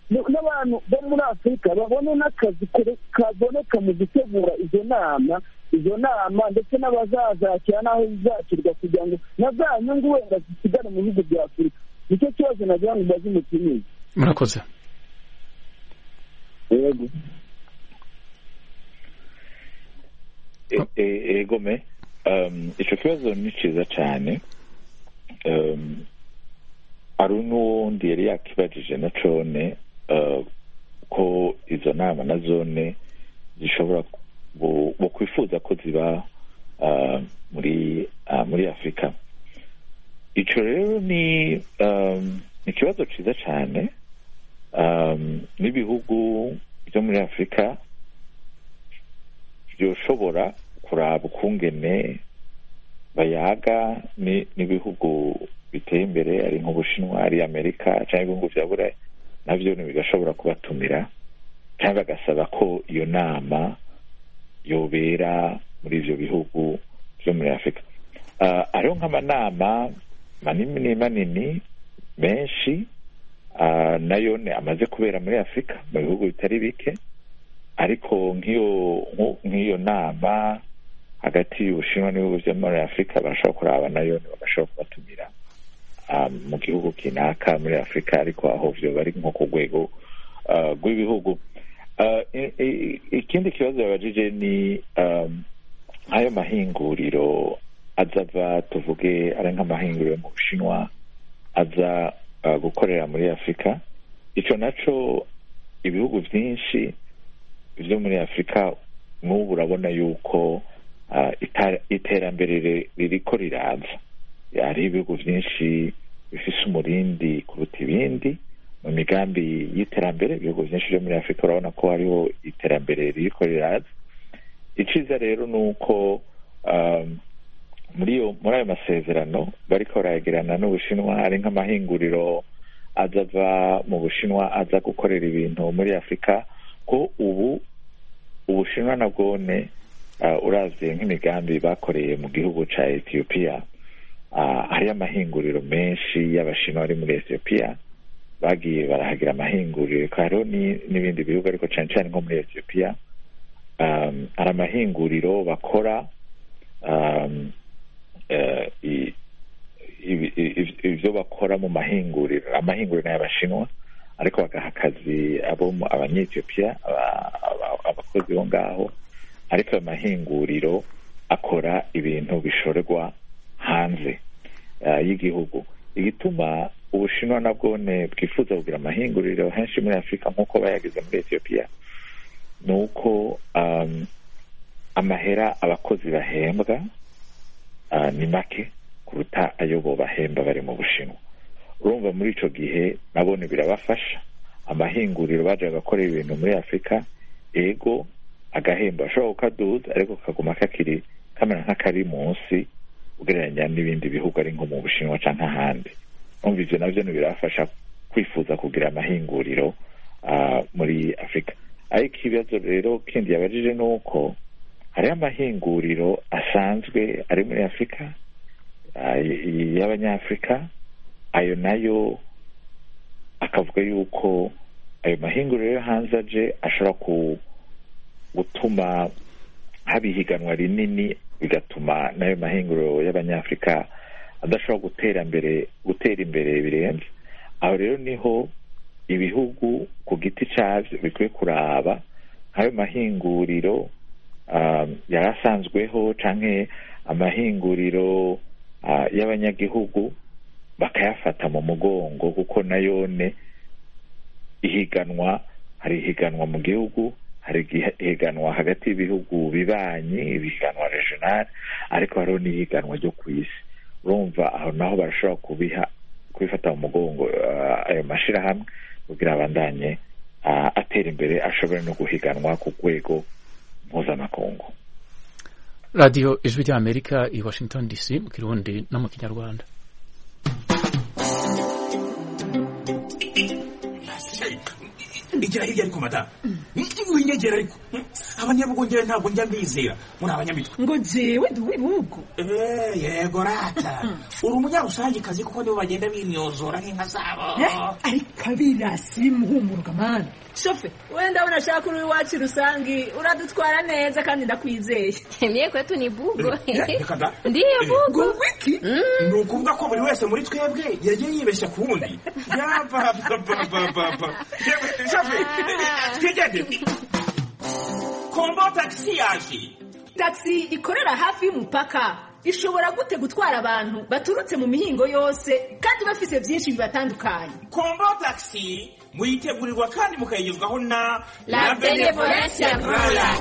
n'abantu bo muri afurika babone n'akazi kaboneka mu gutegura izo nama izo nama ndetse n'abazazakira n'aho zizakirwa kugira ngo na za nyungu wenda zisigare mu bihugu bya afurika. nicyo kibazo nagira ngo mbaze umutumizi. murakoze. yego ego me icyo kibazo ni cyiza cyane. hari n'uwundi yari yakibajije na cone ko izo nama na zone zishobora kwifuza ko ziba muri muri afurika. icyo rero ni ikibazo cyiza cyane. n'ibihugu byo muri afurika byoshobora kuraba ukungene bayaga n'ibihugu biteye imbere ari nk'ubushinwa ari amerika cyangwa ibihugu bya burayi nabyo bigashobora kubatumira cyangwa bagasaba ko iyo nama yobera muri ibyo bihugu byo muri afurika. ariho nk'amanama manini manini menshi nayo amaze kubera muri afurika mu bihugu bitari bike, ariko nk'iyo nama hagati y'ubushinwa n'ibihugu byo muri afurika barashobora kuraba nayo bagashobora kubatumira mu gihugu kinaka muri afurika, ariko aho byo bari nko ku rwego rw'ibihugu. ikindi kibazo yabajije ni ayo mahinguriro azava tuvuge ari nk'amahinguriro mu bushinwa aza gukorera muri afurika. icyo nacyo ibihugu byinshi byo muri afurika n'ubu urabona yuko iterambere ririko riraza. hari ibihugu byinshi bifise umurindi kuruta ibindi mu migambi y'iterambere. ibihugu byinshi byo muri afurika urabona ko hariho iterambere ririko riraza. iciza rero ni uko muri ayo masezerano bariko barayagirana n'ubushinwa ari nk'amahinguriro azava mu bushinwa aza gukorera ibintu muri afurika, ko ubu ubushinwa nabwone uravye nk'imigambi bakoreye mu gihugu ca Ethiopia, hariyo amahinguriro menshi y'abashinwa ari muri Ethiopia bagiye barahagira amahinguriro. hariho n'ibindi bihugu ariko cane cane nko muri Ethiopia hari amahinguriro bakora ibyo bakora mu mahinguriro. amahinguriro y'abashinwa ariko bagaha akazi abo abanyetiyopiya abakozi bo ngaho, ariko ayo mahinguriro akora ibintu bishorerwa hanze y'igihugu. igituma ubushinwa nabwone bwifuza kugira amahinguriro henshi muri afurika nk'uko bayagize muri Ethiopia ni uko amahera abakozi bahembwa ni make kuruta ayo bo bahemba bari mu bushinwa. urumva muri ico gihe nabone birabafasha. amahinguriro baje gakorera ibintu muri afurika, ego agahemba ashobora kukaduza ariko kaguma kakiri kamera nk'akari munsi ugereranya n'ibindi bihugu ari nko mu bushinwa canke ahandi. umva ivyo navyo birafasha kwifuza kugira amahinguriro muri afurika. ariko ibibazo rero kindi yabajije ni uko hariho amahinguriro asanzwe ari muri afurika y'abanyafurika, ayo nayo akavuga yuko ayo mahinguriro yo hanze aje ashobora gutuma haba ihiganwa rinini, bigatuma n'ayo mahinguriro y'abanyafurika adashobora gutera imbere gutera imbere birenze. aho rero niho ibihugu ku giti cyabyo bikwiye kuraba nk'ayo mahinguriro yari asanzweho canke amahinguriro y'abanyagihugu bakayafata mu mugongo, kuko nayone ihiganwa hari ihiganwa mu gihugu, hari ihiganwa hagati y'ibihugu bibanyi, ibihiganwa regional, ariko hariho n'ihiganwa ryo ku isi. urumva aho naho barashobora kubiha kubifata mu mugongo ayo mashirahamwe kugira abandanye atera imbere, ashobora no guhiganwa ku rwego mpuzamakungu. radiyo ijwi ry'amerika i Washington D C mu kirundi no mu kinyarwanda. igira hirya ariko madamu winyegera ariko abanyabugongera ntabwo njya mbizera muri abanyamitwe ngo jewe ndi uw'ibihugu eh yego rata uri umunyarusangikazi kuko nibo bagenda bimyozora nk'inka zabo ariko abirasi bimuhumuruka mani shofe wenda unashaka uri iwacu rusangi uradutwara neza kandi ndakwizeye mie kwetu ni bugo ndiyo bugo wiki ni ukuvuga ko buri wese muri twebwe yagiye yibeshya ku wundi yapapapapapa shofe twigende kombo taxi yaje taxi ikorera hafi y'umupaka ishobora gute gutwara abantu baturutse mu mihingo yose kandi bafise byinshi bibatandukanye kombo taxi muyitegurirwa kandi mukayigezwaho na La Benevolencia Royal.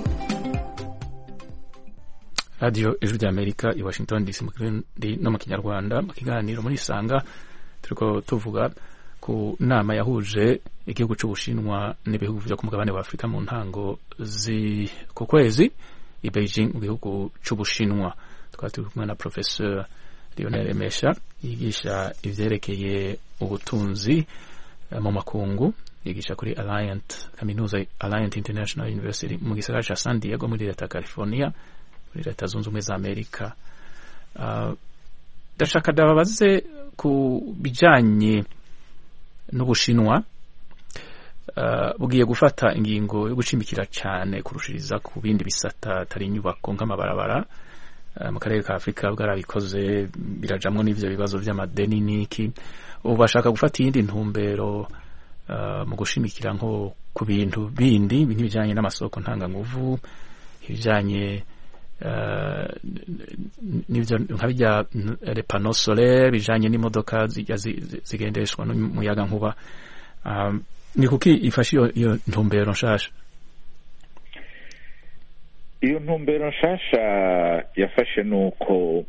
Radio Ijwi ry'Amerika i Washington D C no mu Kinyarwanda mu kiganiro muri Sanga turiko tuvuga ku nama yahuje igihugu c'Ubushinwa n'ibihugu vyo ku mugabane wa Afrika mu ntango zi ku kwezi i Beijing mu gihugu c'Ubushinwa. Twari turi kumwe na Professor Lionel Mesha yigisha ivyerekeye ubutunzi mu makungu, yigisha kuri Alliant kaminuza Alliant International University mu gisagara ca San Diego muri leta California muri leta zunze ubumwe za Amerika. Ndashaka ndababaze ku bijanye n'Ubushinwa bugiye gufata ingingo yo gucimikira cyane kurushiriza ku bindi bisata atari inyubako nk'amabarabara mu karere ka Afrika bwarabikoze birajamwo n'ivyo bibazo vy'amadeni niki ubu bashaka gufata iyindi ntumbero mu gushimikira nko ku bintu bindi bijanye n'amasoko ntanganguvu ibijanye n'ivyo nkabijya les panneaux solaires bijanye n'imodoka zigendeshwa n'umuyaga nkuba. Ni kuki ifashe iyo ntumbero nshasha? Iyo ntumbero nshasha yafashe nuko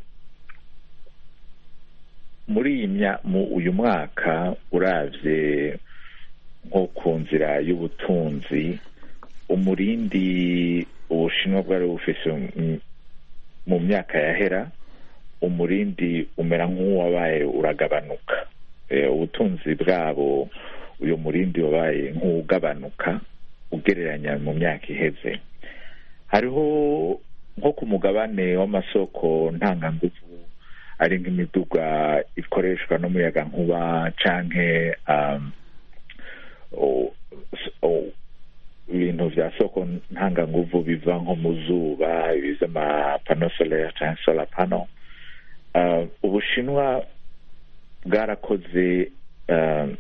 muri mu uyu mwaka uravye nko ku nzira y'ubutunzi umurindi Ubushinwa bwari bufise mu myaka yahera umurindi umera nk'uwabaye uragabanuka. Ubutunzi bwabo uyu murindi wabaye nk'ugabanuka ugereranya mu myaka iheze. Hariho nko ku mugabane w'amasoko ntanganguvu ari nk'imiduga ikoreshwa n'umuyaga nkuba canke um, ibintu vya soko ntanganguvu biva nko mu zuba ibiza ama panneaux solaires canke solar panel. Uh, Ubushinwa bwarakoze um,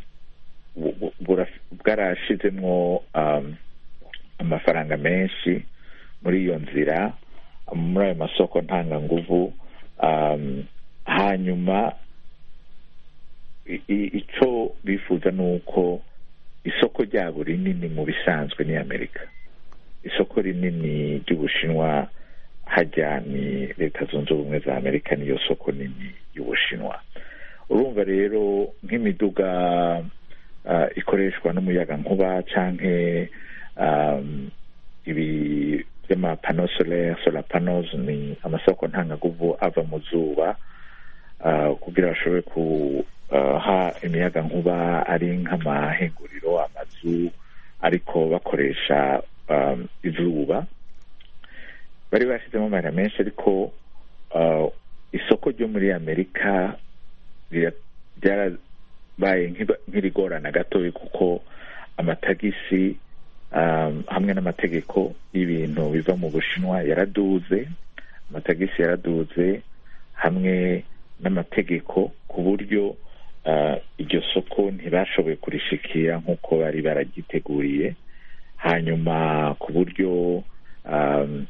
bwarashizemwo um, amafaranga menshi muri iyo nzira muri ayo masoko ntanganguvu. Um, hanyuma ico bifuza nuko isoko ryabo rinini mu bisanzwe ni Amerika. Isoko rinini ry'Ubushinwa hajya ni leta zunze ubumwe za Amerika, niyo soko nini y'Ubushinwa. Urumva rero nk'imiduga uh, ikoreshwa n'umuyaga nkuba canke um, ibi vy'ama panneaux solaires solar panels ni amasoko ntanganguvu ava mu zuba uh, kugira bashobore ku Uh, ha imiyaga nkuba ari nk'amahinguriro amazu ariko bakoresha um, izuba. Bari bashyizemo amahera menshi ariko uh, isoko ryo muri Amerika ryarabaye nk'irigorana gatoya kuko amatagisi um, hamwe n'amategeko y'ibintu biva mu Bushinwa yaraduze. Amatagisi yaraduze hamwe n'amategeko ku buryo Uh, iryo soko ntibashoboye kurishikira nk'uko bari baragiteguriye. Hanyuma ku buryo um,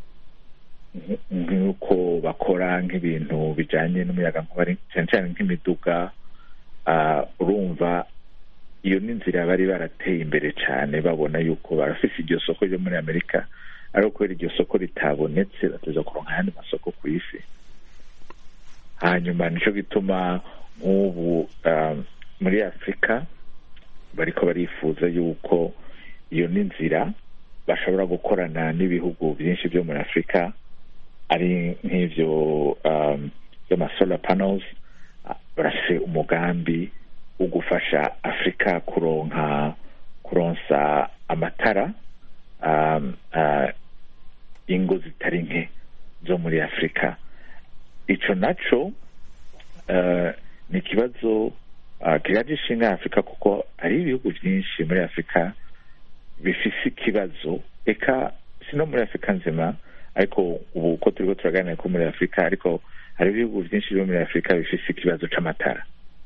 nk'uko bakora nk'ibintu bijanye n'umuyaga nkuba cyane cyane nk'imiduga, uh, urumva iyo n'inzira bari barateye imbere cyane babona yuko barafise iryo soko ryo muri Amerika, ariko kubera iryo soko ritabonetse bateza kuronka ayandi masoko ku isi. Hanyuma nico gituma ubu um, muri Afrika bariko barifuza yuko iyo n'inzira bashobora gukorana n'ibihugu byinshi byo muri Afrika ari nk'ivyo um, by'ama solar panels. Barase umugambi wo gufasha Afrika kuronka kuronsa amatara um, uh, ingo zitari nke zo muri Afurika. Ico naco uh, ni ikibazo uh, kiraje ishinga Afurika, kuko ari ibihugu byinshi muri Afurika bifise ikibazo, eka sino muri Afurika nzima, ariko ubu uko turiko turaganira ko muri Afurika, ariko hari ibihugu byinshi byo muri Afurika bifise ikibazo c'amatara.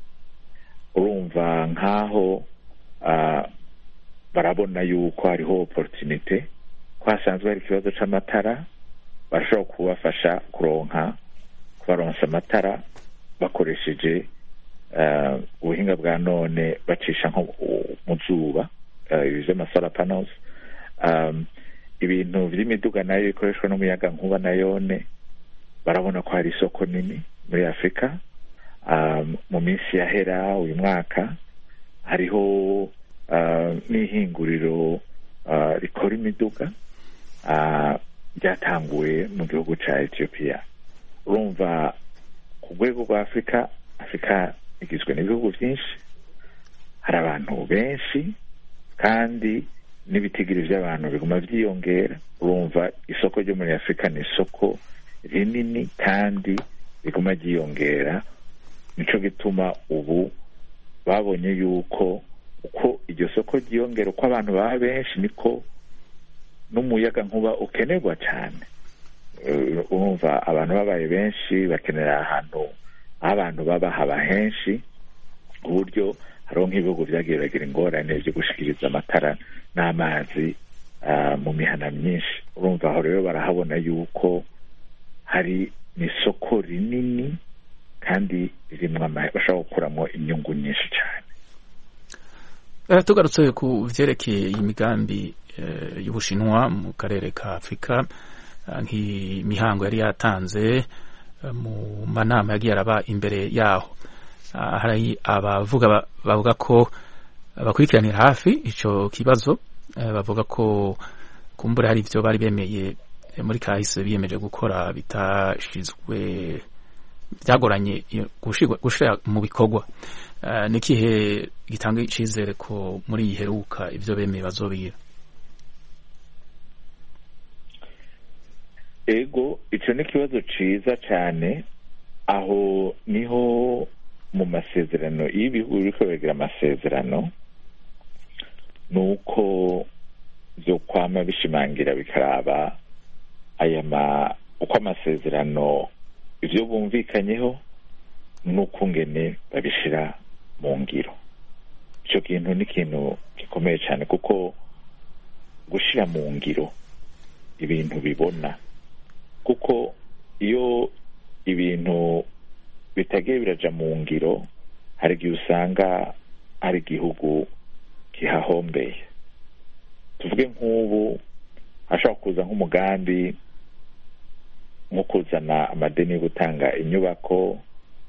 Urumva nkaho uh, barabona yuko hariho opportunity ko hasanzwe hari ikibazo c'amatara, bashobora kubafasha kuronka kubaronsa amatara bakoresheje uh, ubuhinga bwa none, bacisha nko mu zuba, ibi vy'amasolar panels, um, ibintu vy'imiduga nayo ikoreshwa n'umuyaga nkuba nayone barabona ko hari isoko nini muri Afurika. Um, mu minsi yahera uyu mwaka hariho uh, n'ihinguriro uh, rikora imiduga ryatanguye uh, mu gihugu ca Ethiopia. Urumva ku rwego rwa Afurika, Afurika igizwe n'ibihugu vyinshi, hari abantu benshi, kandi n'ibitigiri vy'abantu biguma vyiyongera. Urumva isoko ryo muri Afurika ni isoko rinini kandi riguma ryiyongera. Nico gituma ubu babonye yuko uko iryo soko ryiyongera, uko abantu baba benshi, niko n'umuyaga nkuba ukenerwa cyane. Urumva abantu babaye benshi bakenera ahantu aho abantu baba haba henshi, uburyo hariho nk'ibihugu vyagiye bagira ingorane vyo gushikiriza amatara n'amazi uh, mu mihana myinshi. Urumva aho rero barahabona yuko hari n'isoko rinini kandi ririmwo bashobora gukuramo inyungu nyinshi cyane. Uh, tugarutse ku vyerekeye imigambi uh, y'Ubushinwa mu karere ka Afurika, uh, nk'imihango yari yatanze uh, mu manama yagiye araba imbere yaho, uh, hari abavuga bavuga ko bakurikiranira hafi ico kibazo, uh, bavuga ko kumbura hari ivyo bari bemeye muri kahise biyemeje gukora bitashizwe byagoranye gushira mu bikorwa. Uh, nikihe gitanga icizere ko muri iheruka ivyo bemeye bazobira? Ego, ico ni kibazo ciza cyane. Aho niho mu masezerano y'ibihugu biriko bigira amasezerano, nuko vyo kwama bishimangira bikaraba aya ma uko amasezerano ivyo bumvikanyeho nuko ngene babishira mu ngiro. Ico kintu ni kintu gikomeye cyane, kuko gushira mu ngiro ibintu bibona, kuko iyo ibintu bitagiye biraja mu ngiro, hari igihe usanga hari igihugu kihahombeye. Tuvuge nk'ubu hashobora kuza nk'umugambi nko kuzana amadeni yo gutanga inyubako,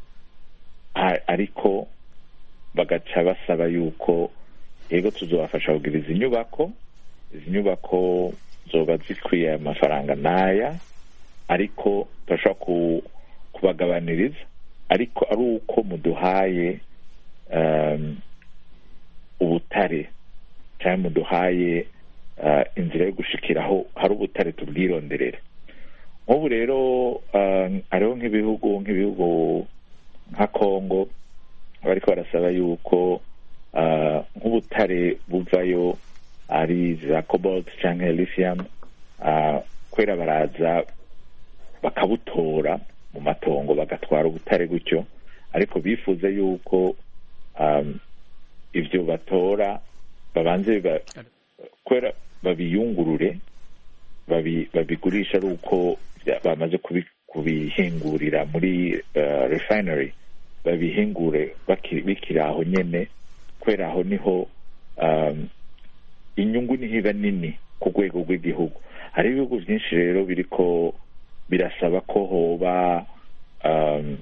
ariko bagaca basaba yuko yego tuzobafasha kugira izi nyubako, izi nyubako zoba zikwiye amafaranga naya, ariko turashobora kubagabaniriza, ariko ari uko muduhaye um, ubutare cyangwa muduhaye uh, inzira yo gushikiraho hari ubutare tubwironderera. Nk'ubu rero hariho uh, nk'ibihugu nk'ibihugu nka Kongo bariko barasaba yuko uh, nk'ubutare buvayo ari za cobalt canke lithium, uh, kwera baraza bakabutora mu matongo bagatwara ubutare gutyo, ariko bifuza yuko um, ivyo batora babanze ba, kwera babiyungurure babi, babigurisha ari uko bamaze kubihingurira muri uh, refinery, babihingure bikiri aho nyene, kwera aho niho um, inyungu niho iba nini ku rwego rw'igihugu. Hari ibihugu byinshi rero biriko birasaba ko hoba um,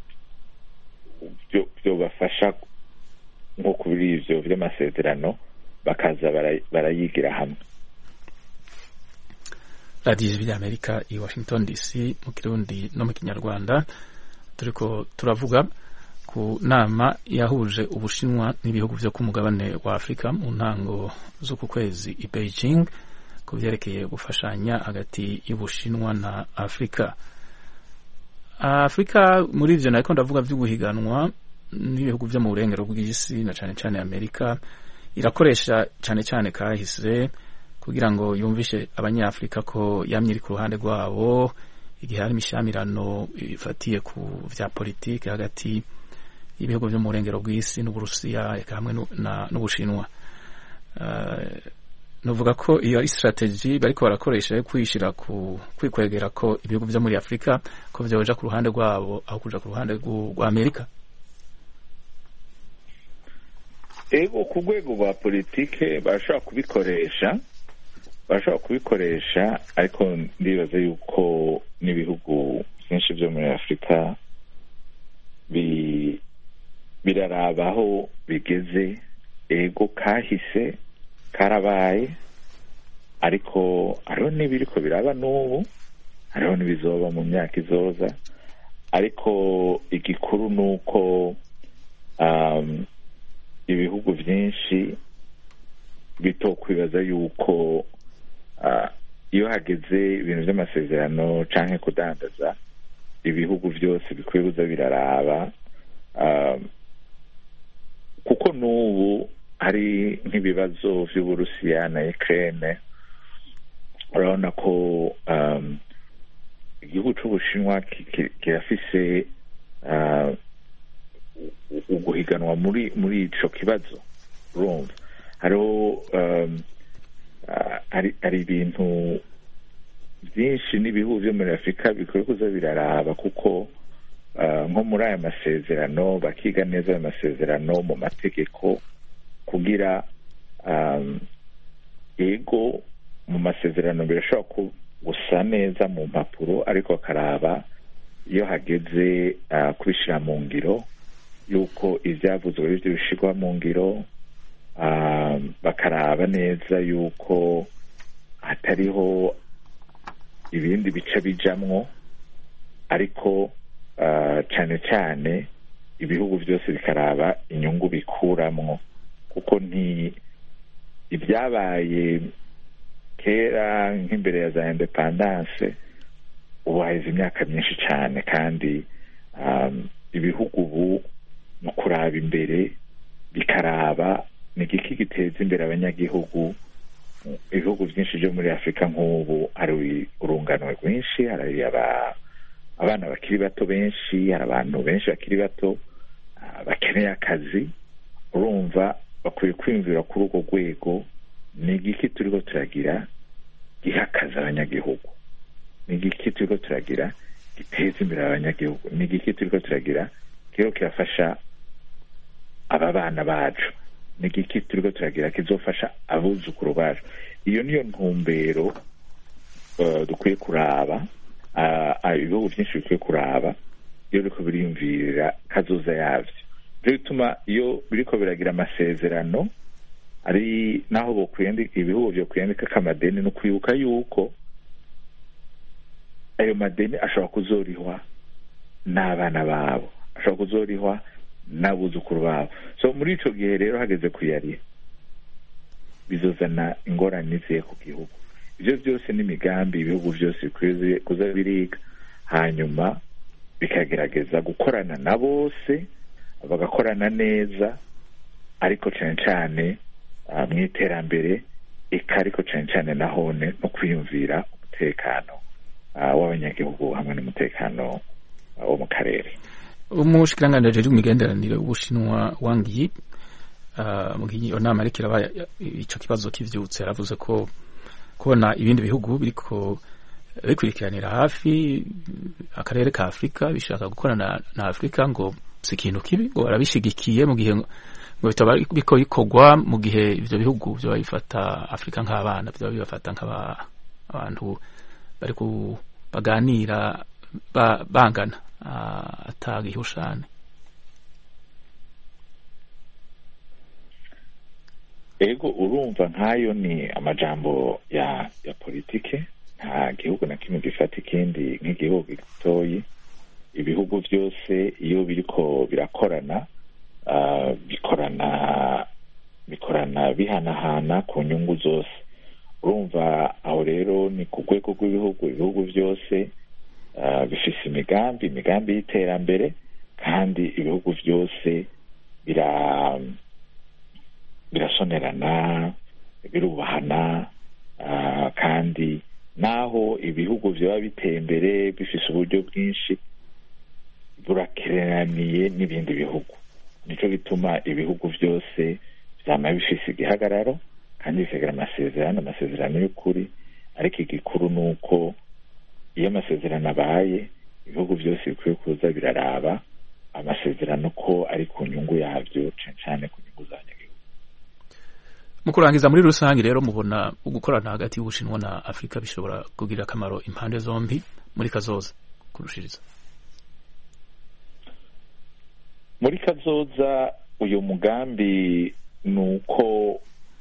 byo bafasha nko kuri ivyo vy'amasezerano, bakaza barayigira hamwe. Radio Ijwi ry'Amerika i Washington D C mu Kirundi no mu Kinyarwanda, turiko turavuga ku nama yahuje Ubushinwa n'ibihugu vyo ku mugabane wa Afrika mu ntango zo ku kwezi i Beijing, ku byerekeye gufashanya hagati y'Ubushinwa na Afrika. Afrika muri ivyo nariko ndavuga vyo guhiganwa n'ibihugu vyo mu burengero bw'isi na cane cane Amerika irakoresha cane cane kahise kugira ngo yumvishe abanyafrika ko yamye iri ku ruhande rwabo igihe hari imishamirano ifatiye ku vya politike hagati ibihugu vyo mu burengero bw'isi n'Uburusiya eka hamwe n'Ubushinwa. Uh, novuga ko iyo strategy bariko barakoresha yo kwishira ku kwikwegera ko ibihugu vyo muri Afrika ko vyoja ku ruhande rwabo aho kuja ku ruhande rwa Amerika. Ego ku rwego rwa politike bashobora kubikoresha bashobora kubikoresha ariko ndibaza yuko n'ibihugu byinshi vyo muri Afrika bi birarabaho bigeze. Ego kahise karabaye ariko hariho n'ibiriko biraba n'ubu, hariho n'ibizoba mu myaka izoza, ariko igikuru nuko um, ibihugu vyinshi bitokwibaza yuko uh, iyo hageze ibintu vy'amasezerano canke kudandaza ibihugu vyose bikwiye kuza biraraba um, kuko n'ubu hari nk'ibibazo vy'Uburusiya na Ukraine. Urabona ko um, igihugu c'Ubushinwa kirafise uh, uguhiganwa muri muri ico kibazo. Urumva hariho um, uh, hari, hari ibintu vyinshi n'ibihugu vyo muri Afrika bikwiye kuza biraraba kuko uh, nko muri aya masezerano bakiga neza aya masezerano mu mategeko kugira um, ego mu masezerano birashobora gusa neza mu mpapuro ariko akaraba iyo hageze uh, kubishira mu ngiro yuko ivyavuzwe bivyo bishirwa mu ngiro. Uh, bakaraba neza yuko hatariho ibindi bice bijamwo ariko uh, cane cane ibihugu vyose bikaraba inyungu bikuramwo kuko nti ibyabaye kera nk'imbere ya za independence ubu haheze imyaka myinshi cane kandi um, ibihugu ubu mu kuraba imbere bikaraba ni igiki giteza imbere abanyagihugu. Ibihugu byinshi byo muri Afrika nk'ubu hari urungano rwinshi, hari aba abana bakiri bato benshi, hari abantu benshi bakiri bato uh, bakeneye akazi. Urumva bakwiye kwiyumvira kuri urwo rwego ni igiki turiko turagira gihakaza abanyagihugu, ni igiki turiko turagira giteza imbere abanyagihugu, ni igiki turiko turagira kiro kirafasha aba bana bacu, ni igiki turiko turagira kizofasha abuzukuru bacu. Iyo niyo ntumbero uh, dukwiye kuraba, uh, ibihugu byinshi bikwiye kuraba iyo biriko biriyumvirira kazoza yavyo. Byo bituma iyo biriko biragira amasezerano ari naho bokwiyandika ibihugu byo kwiyandika kamadeni no kwibuka yuko ayo madeni ashobora kuzorihwa n'abana babo, ashobora kuzorihwa n'abuzukuru babo. So muri ico gihe rero hageze kuyariha bizozana ingorane ziye ku gihugu. Ivyo byose n'imigambi ibihugu byose bikwiye kuza biriga hanyuma bikagerageza gukorana na bose bagakorana neza ariko cane cane uh, mu iterambere eka ariko cane cane nahone no kwiyumvira umutekano uh, w'abanyagihugu hamwe n'umutekano uh, wo mu karere. Umushikiranganji w'imigenderanire w'Ubushinwa Wang Yi uh, mu gihe onama ariko iraba ico kibazo kivyutse yaravuze ko kubona ibindi bihugu biriko bikurikiranira hafi akarere ka Afrika bishaka gukorana na Afrika ngo si ikintu kibi, ngo barabishigikiye mu gihe ngo bitaba biko bikogwa mu gihe ivyo bihugu byo bifata Afrika nk'abana, byo bibafata nk'abantu bari ku baganira ba, bangana uh, atagihushane. Ego urumva nkayo ni amajambo ya ya politike, nta gihugu na kimwe gifata ikindi nk'igihugu gitoyi. Ibihugu byose iyo biriko birakorana uh, bikorana bikorana bihanahana ku nyungu zose. urumva aho rero ni ku rwego rw'ibihugu ibihugu byose bifise imigambi imigambi y'iterambere kandi ibihugu byose bira birasonerana birubahana kandi naho ibihugu byaba biteye imbere bifise uburyo bwinshi burakereraniye n'ibindi bihugu nico gituma ibihugu byose vyama bifise igihagararo kandi bikagira amasezerano amasezerano y'ukuri ariko igikuru ni uko iyo amasezerano abaye ibihugu byose bikwiye kuza biraraba amasezerano ko ari ku nyungu yabyo cyane ku nyungu za nyagihugu. Mu kurangiza muri rusange rero mubona gukorana hagati y'Ubushinwa na Afrika bishobora kugira akamaro impande zombi muri kazoza kurushiriza? Muri kazoza uyu mugambi nuko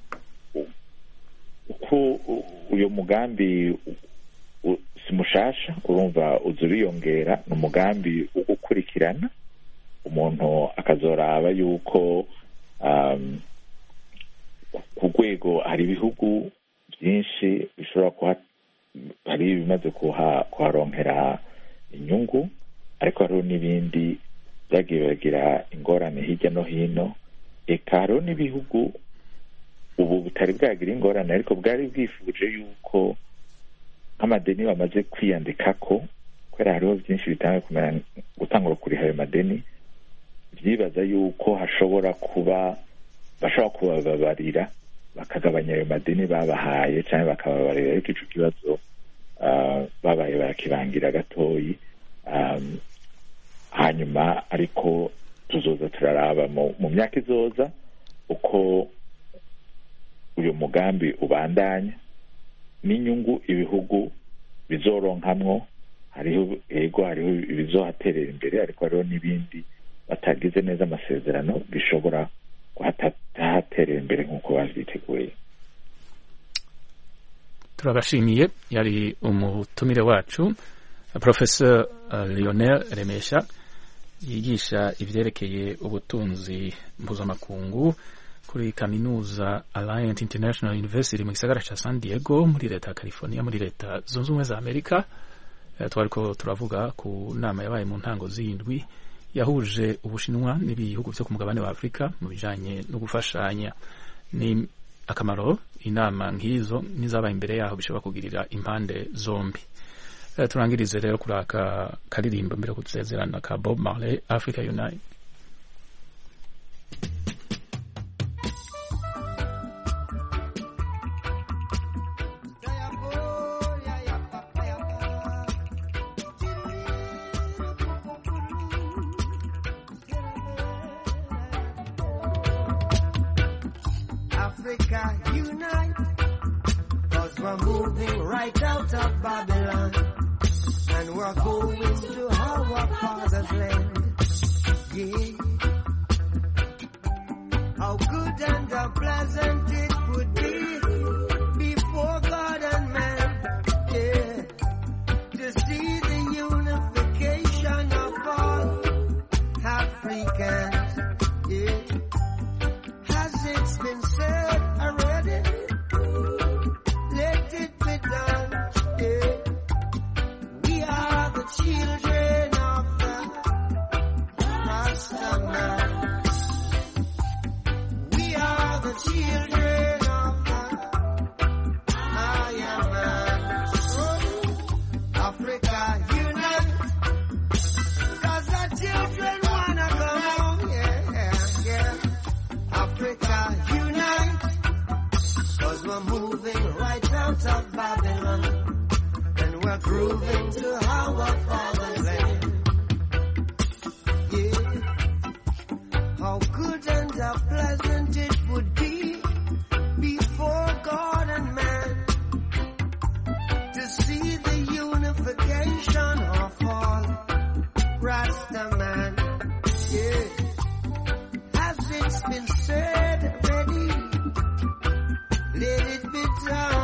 uko uyu mugambi simushasha urumva uzuriyongera ni umugambi wo gukurikirana umuntu akazoraba yuko um, ku rwego hari ibihugu byinshi bishobora kuha hari ibimaze kuharonkera inyungu ariko hariho n'ibindi byagiye bagira ingorane hirya no hino eka hariho n'ibihugu ubu butari bwagira ingorane ariko bwari bwifuje yuko nk'amadeni bamaze kwiyandikako kubera hariho byinshi bitanga kumera gutangura kuri ayo madeni byibaza yuko hashobora kuba bashobora kubabarira bakagabanya ayo madeni babahaye cyangwa bakababarira ariko ico kibazo uh, babaye barakibangira gatoyi um, hanyuma ariko tuzoza turaraba mu, mu myaka izoza uko uyu mugambi ubandanya n'inyungu ibihugu bizoronkamwo hariho ego hariho ibizohaterera imbere ariko hariho n'ibindi batagize neza amasezerano bishobora kuhaterera imbere nk'uko bavyiteguye. Turabashimiye. Yari umutumire wacu Professor uh, Lionel Remesha yigisha ivyerekeye ubutunzi mpuzamakungu kuri kaminuza Alliant International University mu gisagara ca San Diego muri leta ya California muri leta zunze ubumwe za Amerika. Uh, twariko turavuga ku nama yabaye mu ntango z'indwi yahuje Ubushinwa n'ibihugu byo ku mugabane wa Afrika mu bijanye no gufashanya. Ni akamaro inama nk'izo nizabaye imbere yaho bishobora kugirira impande zombi. Uh, turangirize rero kuri aka karirimbo mbere kutuzezerana ka Bob Marley, Africa Unite. Africa unite, 'cause we're moving right out of Babylon, and we're going to our father's land. Yeah. How good and how pleasant it would be before God and man, yeah, to see the unification of all Africans, yeah. Has it been said already? Let it be done, yeah. We are the children of the Rasta man. We are the children of the Maya man. Oh, Africa unite, 'cause the children wanna come home, yeah, yeah. Africa unite, 'cause we're moving right out of Babylon, and we're grooving to our father's land. Yeah. How good and how pleasant it would be before God and man to see the unification of all Rasta man. Yeah. Has it been said already? Let it be done.